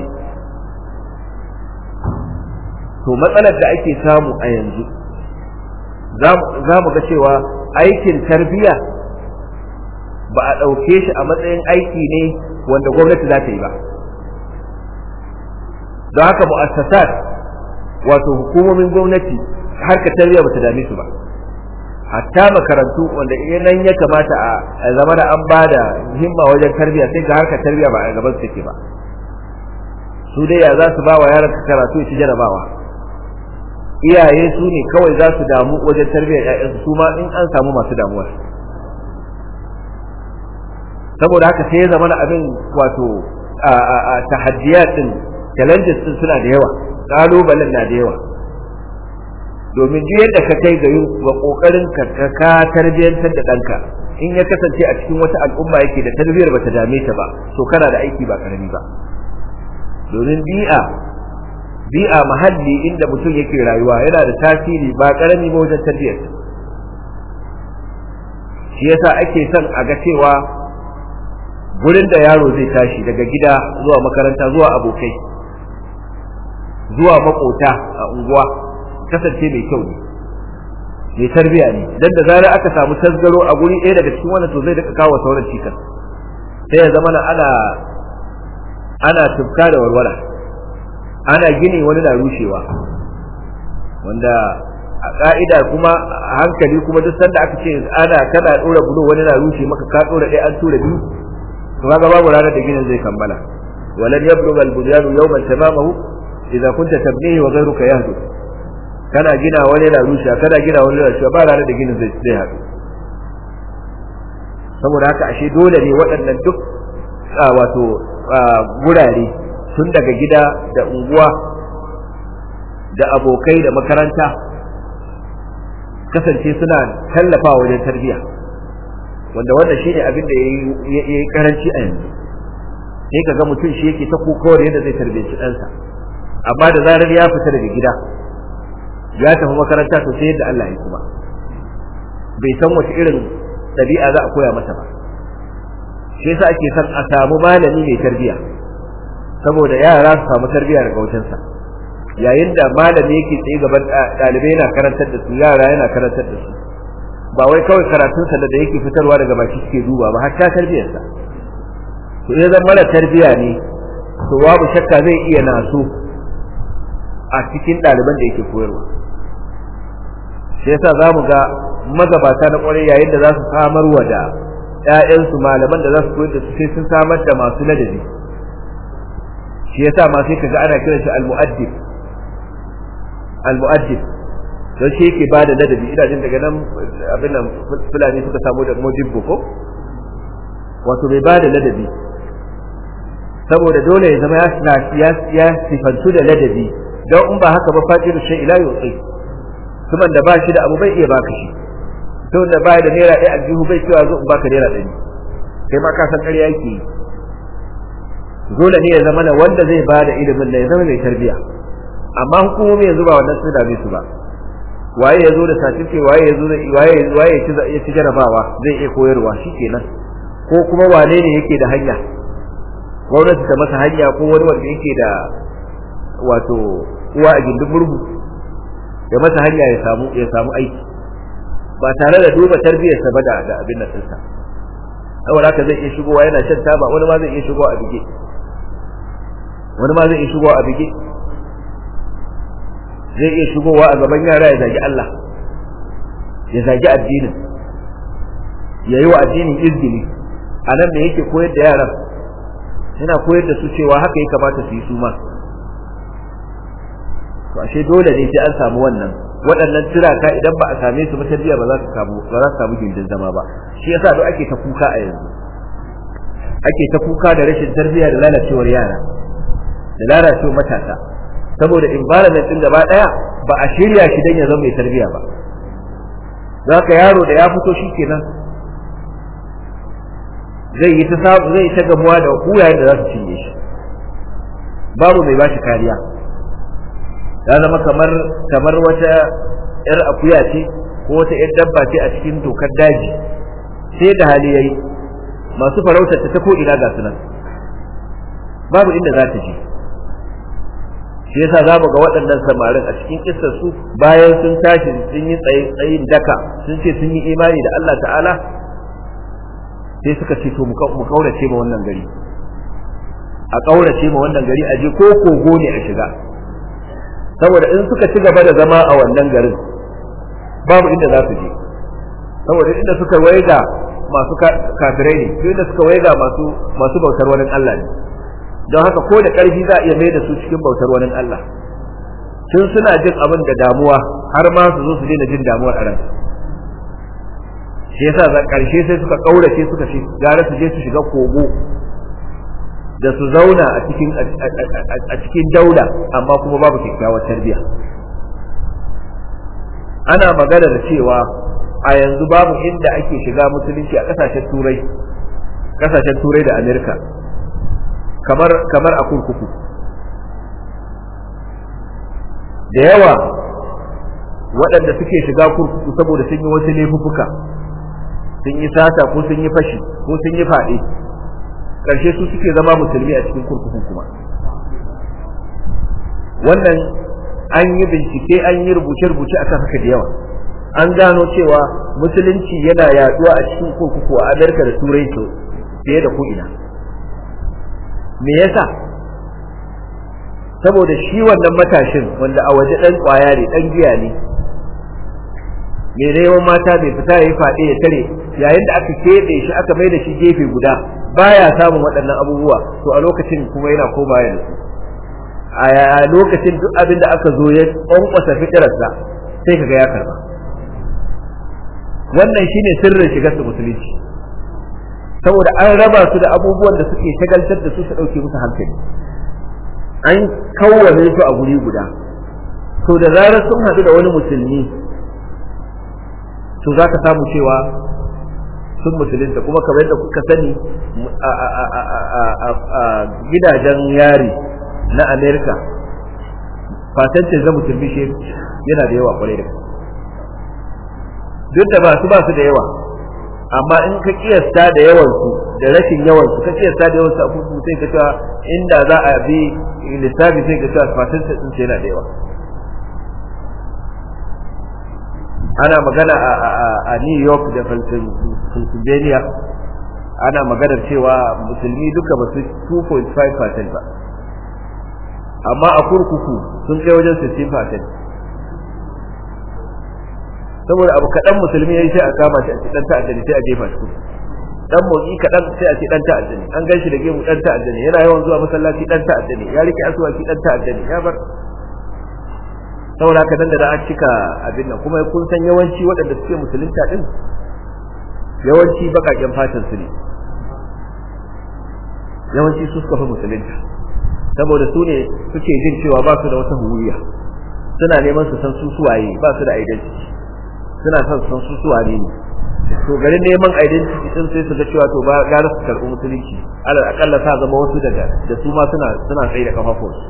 To matsalar da ake samu a yanzu za mu ga cewa aikin tarbiyya ba a ɗauke shi a matsayin aiki ne wanda gwamnati za ta yi ba. Don haka mu'assasat wato hukumomin gwamnati harkar tarbiyya ba ta dame su ba. Hatta makarantu wanda nan ya kamata a zama da an ba da himma wajen tarbiyya, sai ga harkar tarbiyya ba a gaban su take ba. Su dai ya za su ba wa yaran karatu ya ci jarabawa. Iyaye su ne kawai za su damu wajen tarbiyyar ƴaƴansu, su ma in an samu masu damuwa. Saboda haka sai ya zama abin wato a tahaddiyat din, challenges din suna da yawa, kalubalen na da yawa. Domin duk yadda ka kai ga yin wa kokarin ka ka tarbiyyantar da danka, in ya kasance a cikin wata al'umma yake da tarbiyyar bata dame ta ba, to kana da aiki ba karami ba. Domin bi'a bi'a mahalli inda mutum yake rayuwa yana da tasiri ba karami ba wajen tarbiyyar. Shi yasa ake son a ga cewa gurin da yaro zai tashi daga gida zuwa makaranta zuwa abokai zuwa makota a unguwa kasance mai kyau ne, mai tarbiya ne. Dan da zarar aka samu tasgaro a guri ɗaya daga cikin wannan to zai daga kawo sauran cikas, sai ya zama ana ana tufka da warwara, ana gini wani na rushewa, wanda a ka'ida kuma a hankali kuma duk sanda aka ce ana kana dora bulo wani na rushe maka, ka dora ɗaya an tura biyu, to kaga babu ranar da ginin zai kammala. walan yablugha al-bunyanu yawman tamamahu idza kunta tabnihi wa ghayruka yahdu. kana gina wani na rushe, kana gina wani na rushe, ba ranar da ginin zai zai haɗu. saboda haka ashe dole ne waɗannan duk wato gurare tun daga gida da unguwa da abokai da makaranta kasance suna tallafawa wajen tarbiyya, wanda wannan shine abin da yayi karanci a yanzu. sai kaga mutum shi yake ta kokowar yadda zai tarbiyyaci ɗansa, amma da zarar ya fita daga gida ya tafi makaranta to sai yadda Allah ya kuma bai san wace irin ɗabi'a za a koya masa ba. shi yasa ake son a samu malami mai tarbiyya, saboda yara su samu tarbiyya daga wajensa. yayin da malami yake tsaye gaban ɗalibai yana karantar da su, yara yana karantar da su, ba wai kawai karatunsa da yake fitarwa daga baki suke duba ba, hatta tarbiyarsa. to idan zan mara tarbiya ne to babu shakka zai iya naso a cikin ɗaliban da yake koyarwa. sai yasa za mu ga magabata na ƙwarai yayin da za su samar wa da ƴaƴansu malaman da za su koyar da su, sai sun samar da masu ladabi. shi yasa ma sai kaga ana kiran shi al-mu'addib al-mu'addib don shi yake bada ladabi. ina jin daga nan abin nan fulani suka samu da mujibbu ko, wato mai bada ladabi, saboda dole ya zama ya ya sifantu da ladabi, don in ba haka ba fatiru shay ila yusi, kuma da ba shi da abu bai iya baka shi. to da bai da naira ɗaya aljihu bai cewa zo in baka naira ɗari, kai ma ka san ƙarya yake. dole ne ya zama wanda zai bada ilimin da ya zama mai tarbiya. amma hukumomi yanzu ba wannan su dame su ba, waye ya zo da certificate, waye ya zo da waye waye ya ci jarabawa zai iya koyarwa shikenan, ko kuma wane ne yake da hanya, gwamnati ta masa hanya, ko wani wanda yake da wato uwa a gindin murhu ya masa hanya ya samu ya samu aiki, ba tare da duba tarbiyarsa ba da abin nan ɗinsa. saboda haka zai iya shigowa yana shan taba, wani ma zai iya shigowa a bige wani ma zai iya shigowa a bige zai iya shigowa a gaban yara ya zagi Allah, ya zagi addinin, ya yi wa addinin izgili. a nan da yake koyar da yaran, yana koyar da su cewa haka ya kamata su yi su ma. to ashe dole ne sai an samu wannan waɗannan turaka idan ba a same su ba tarbiyya ba za su samu ba za su samu gindin zama ba. Shi yasa duk ake ta kuka a yanzu ake ta kuka da rashin tarbiyya da lalacewar yara da lalacewar matasa, saboda environment din gaba daya ba a shirya shi dan ya zama mai tarbiyya ba. Zaka yaro da ya fito shikenan zai yi ta samu zai ta gamuwa da kuyayen da za su cinye shi, babu mai bashi kariya, ya zama kamar kamar wata yar akuya ce ko wata yar dabba ce a cikin dokar daji, sai da hali yayi masu farautar ta ko ina ga sunan babu inda za ta je. Shi yasa za mu ga waɗannan samarin a cikin kissar su bayan sun tashi sun yi tsayin daka sun ce sun yi imani da Allah ta'ala, sai suka ce to mu kaurace ma wannan gari a kaurace ma wannan gari a je ko kogo ne a shiga, saboda in suka ci gaba da zama a wannan garin babu inda za su je, saboda inda suka waiga masu kafirai ne, inda suka waiga masu masu bautar wani Allah ne, don haka ko da ƙarfi za a iya mai da su cikin bautar wani Allah. Tun suna jin abin da damuwa har ma su zo su daina jin damuwar a ran. Shi yasa za ƙarshe sai suka kaurace suka ce gara su je su shiga kogo da su zauna a cikin a cikin daula amma kuma babu kyakkyawar tarbiyya. Ana magana da cewa a yanzu babu inda ake shiga musulunci a kasashen turai kasashen turai da Amerika kamar kamar a kurkuku. Da yawa waɗanda suke shiga kurkuku saboda sun yi wasu laifuffuka, sun yi sata ko sun yi fashi ko sun yi faɗi, ƙarshe su suke zama musulmi a cikin kurkukun kuma. Wannan an yi bincike an yi rubuce-rubuce akan haka da yawa, an gano cewa musulunci yana yaduwa a cikin kurkuku a Amerika da Turai fiye da ko'ina. Me yasa? Saboda shi wannan matashin wanda a waje ɗan ƙwaya ne ɗan giya ne, mai neman mata bai fita ya yi faɗe ya tare, yayin da aka keɓe shi aka mai da shi gefe guda baya samun waɗannan abubuwa, to a lokacin kuma yana koma ya nutsu. A lokacin duk abin da aka zo ya ƙwanƙwasa fitirarsa sai kaga ya karba. Wannan shine sirrin shigar su musulunci, saboda an raba su da abubuwan da suke shagaltar da su su ɗauke musu hankali, an kawwane su a guri guda. To da zarar sun haɗu da wani musulmi to za ka samu cewa sun musulunta, kuma kamar yadda kuka sani a gidajen yari na Amerika fatantin za musulmi shi yana da yawa kwarai da gaske, duk da ba su ba su da yawa, amma in ka kiyasta da yawan su da rashin yawan su ka kiyasta da yawan su a kurkuku sai ka cewa inda za a bi lissafi sai ka cewa fatantin din yana da yawa. Ana magana a New York da Pennsylvania ana maganar cewa musulmi duka ba su two point five percent ba, amma a kurkuku sun kai wajen sixteen percent. Saboda abu kaɗan musulmi ya yi sai a kama shi a ce ɗan ta'adda ne sai a jefa shi kurkuku, ɗan motsi kaɗan sai a ce ɗan ta'adda ne, an gan shi da gemu ɗan ta'adda ne, yana yawan zuwa masallaci ɗan ta'adda ne, ya rike asuwaki ɗan ta'adda ne, ya bar. Saboda haka nan da za a cika abin nan, kuma kun san yawanci waɗanda suke musulunta din yawanci baƙaƙen fatan su ne, yawanci su suka fi musulunta, saboda su ne suke jin cewa ba su da wata huwiya, suna neman su san su suwaye, ba su da identity, suna son su san su suwaye ne. To garin neman identity din sai su ga cewa to ba gara su karɓi musulunci, alal akalla sa zama wasu daga da su ma suna suna tsaye da kafafunsu.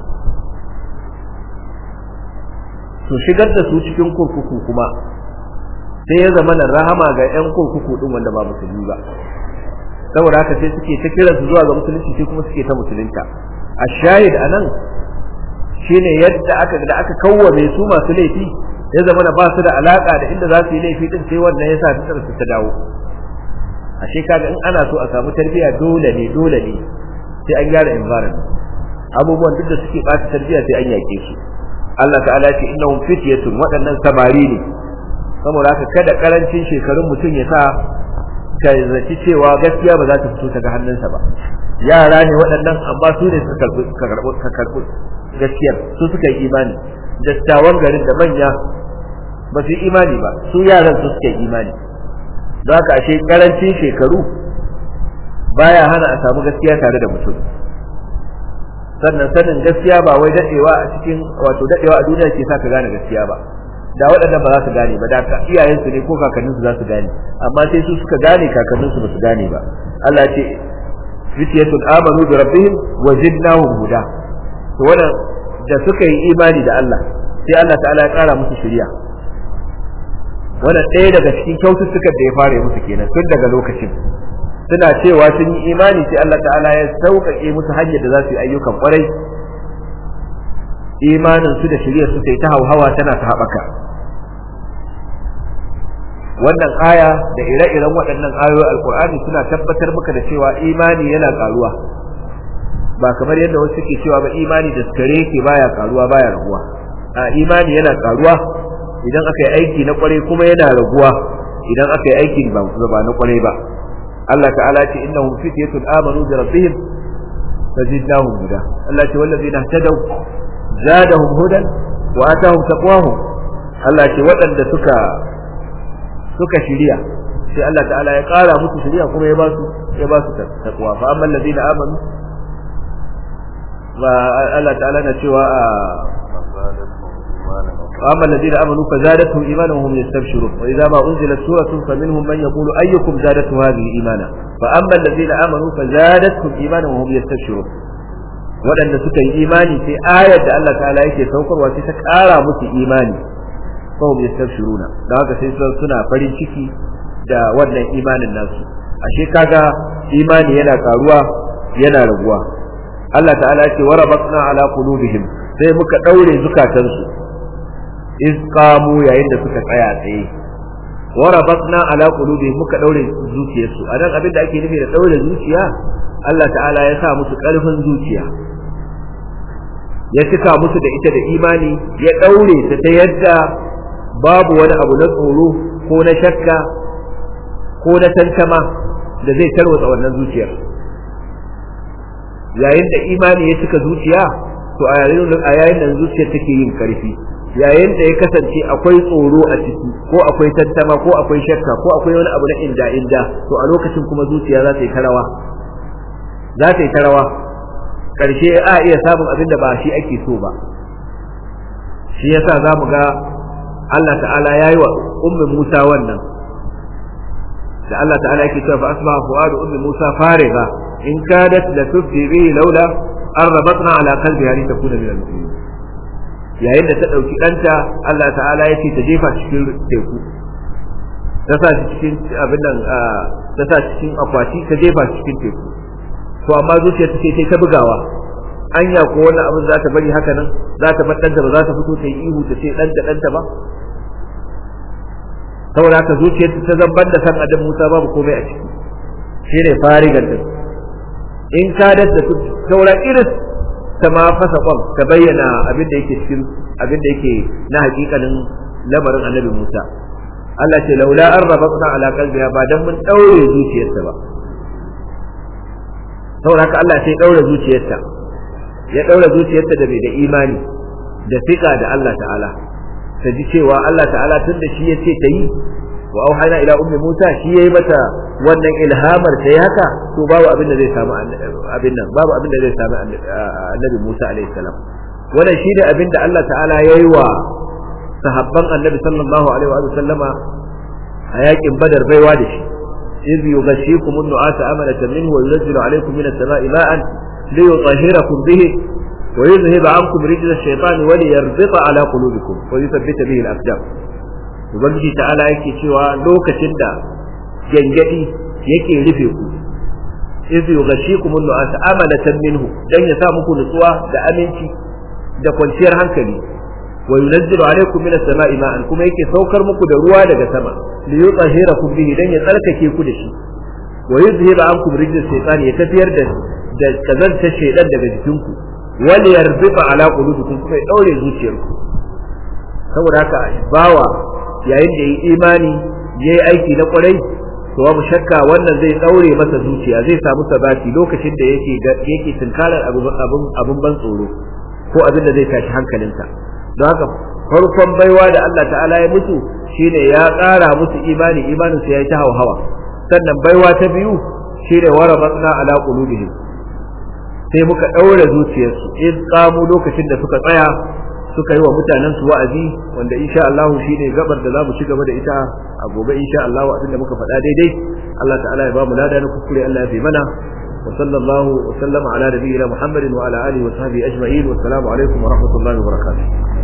To shigar da su cikin kurkuku kuma sai ya zama rahama ga ƴan kurkuku din wanda ba musulmi ba, saboda haka sai suke ta kira su zuwa ga musulunci sai kuma suke ta musulunta. A shahid anan shine yadda aka da aka kawwame su masu laifi ya zama na ba su da alaka da inda za su yi laifi din, sai wannan yasa fitar su ta dawo. Ashe kaga in ana so a samu tarbiyya dole ne dole ne sai an gyara environment, abubuwan duk da suke ɓata tarbiyya sai an yake su. Allah ta'ala ce innahum fityatun, waɗannan samari ne, saboda haka kada karancin shekarun mutum ya sa ka zaci cewa gaskiya ba za ta fito daga hannunsa ba. Yara ne waɗannan, amma su ne suka karɓi gaskiyar, su suka yi imani. Dattawan garin da manya ba su yi imani ba, su yaran su suke imani. Za ka ashe karancin shekaru baya hana a samu gaskiya tare da mutum. Sannan sanin gaskiya ba wai dadewa a cikin wato dadewa a duniya ke sa ka gane gaskiya ba, da waɗannan ba za su gane ba, da iyayensu ne ko kakanninsu za su gane, amma sai su suka gane kakanninsu ba su gane ba. Allah ya ce fitiyatun amanu bi rabbihim wa zidnahum huda. To wannan da suka yi imani da Allah sai Allah ta'ala ya kara musu shari'a. Wannan ɗaya daga cikin kyaututtukan da ya fara musu kenan tun daga lokacin. Suna cewa sun yi imani sai Allah ta'ala ya sauƙaƙe musu hanyar da za su yi ayyukan ƙwarai. Imanin su da shari'ar su sai ta hauhawa tana ta haɓaka. Wannan aya da ire-iren waɗannan ayoyin alkur'ani suna tabbatar maka da cewa imani yana karuwa, ba kamar yadda wasu suke cewa ba imani da skare ke baya karuwa baya raguwa. A imani yana karuwa idan aka yi aiki na kwarai, kuma yana raguwa idan aka yi aiki ba na kwarai ba. Allah ta'ala ce innahum fityatun amanu bi rabbihim fazidnahum huda. Allah ce wallazina ihtadaw zadahum hudan wa atahum taqwahum. Allah ce waɗanda suka suka shiriya sai Allah ta'ala ya ƙara musu shiriya kuma ya ba su ya ba su taqwa. Fa amma alladhina amanu wa Allah ta'ala na cewa amma alladhina amanu fazadatuhum imanan hum yastabshirun wa idza ma unzilat suratun faminhum man yaqulu ayyukum zadatu hadhihi imana fa amma alladhina amanu fazadatuhum imanan hum yastabshirun. Waɗanda suka yi imani sai ayar da Allah ta'ala yake saukarwa sai ta ƙara musu imani, fahum yastabshiruna, da haka sai suna farin ciki da wannan imanin nasu. Ashe kaga imani yana karuwa yana raguwa. Allah ta'ala ya ce wa rabatna ala qulubihim, sai muka daure zukatansu iz qamu, yayin da suka tsaya tsaye. Wa rabatna ala qulubihim, muka daure zuciyarsu. anan abin da ake nufi da daure zuciya, Allah ta'ala ya sa musu karfin zuciya, ya cika musu da ita da imani, ya daure ta ta yadda babu wani abu na tsoro ko na shakka ko na tantama da zai tarwatsa wannan zuciyar. Yayin da imani ya cika zuciya, to a yayin da zuciyar take yin karfi. Yayin da ya kasance akwai tsoro a ciki, ko akwai tantama, ko akwai shakka, ko akwai wani abu na inda inda, to a lokacin kuma zuciya za ta yi tarawa za ta yi tarawa karshe a iya samun abin da ba shi ake so ba. Shi yasa za mu ga Allah ta'ala ya yi wa ummin Musa wannan, da Allah ta'ala yake cewa fa asma fuadu ummi Musa fariga in kadat la tubdi bihi laula an rabatna ala qalbiha li takuna min al-mu'minin. Yayin da ta dauki danta, Allah ta'ala yake ta jefa cikin teku, ta sa cikin abin nan ta sa cikin akwati, ta jefa cikin teku. To amma zuciyar ta ce ta bugawa, anya ko wannan abin za ta bari haka nan, za ta bar danta ba za ta fito ta yi ihu ta ce danta danta ba. Saboda haka zuciyar ta zamban da san adam Musa babu komai a ciki, shine farigan din. In ka da ta saura iris ta ma fasa kwam ta bayyana abin da yake cikin abin da yake na hakikanin lamarin annabi Musa. Allah ce laula an rabatna ala qalbiha, ba dan mun daure zuciyarta ba. Saboda haka Allah sai daure zuciyarta, ya daura zuciyarta da bai da imani da fika da Allah ta'ala, ta ji cewa Allah ta'ala tun da shi ya ce ta yi, wa auhayna ila ummi Musa, shi yayi mata wannan ilhamar ta yi haka, to babu abin da zai samu abin nan babu abin da zai samu annabi Musa alaihi salam. Wannan shi ne abin da Allah ta'ala yayi wa sahabban annabi sallallahu alaihi wa sallama a yakin Badar baiwa da shi. إذ يغشيكم النعاس أمنة منه وينزل عليكم من السماء ماء ليطهركم به ويذهب عنكم رجز الشيطان وليربط على قلوبكم ويثبت به الأقدام. ubangiji ta'ala yake cewa lokacin da gangadi yake rufe ku, iz yughashikum an-nu'as amanatan minhu, dan ya sa muku nutsuwa da aminci da kwanciyar hankali, wa yunzilu alaykum minas sama'i ma'an, kuma yake saukar muku da ruwa daga sama, li yutahhirakum bihi, dan ya tsarkake ku da shi, wa yuzhiba ankum rijza shaytan, ya tafiyar da da kazanta shaytan daga jikinku, wal yarbiqa ala qulubikum, kuma ya daure zuciyarku. saboda haka bawa yayin da yi imani yayi aiki na kwarai, to babu shakka wannan zai daure masa zuciya, zai samu sabati lokacin da yake yake tunkarar abun abun ban tsoro ko abin da zai tashi hankalinsa. Don haka farkon baiwa da Allah ta'ala ya musu shine ya ƙara musu imani imanin su yayi ta hawa sannan baiwa ta biyu shine warabatna ala qulubihim sai muka daure zuciyarsu in qamu lokacin da suka tsaya suka yi wa mutanen su wa'azi wanda insha Allah shine gabar da zamu ci gaba da ita a gobe insha Allah abinda muka faɗa daidai Allah ta'ala ya ba mu lada na kuskure Allah ya fi mana wa sallallahu wa sallama ala nabiyyina Muhammadin wa ala alihi wa sahbihi ajma'in wa assalamu alaikum wa rahmatullahi wa barakatuh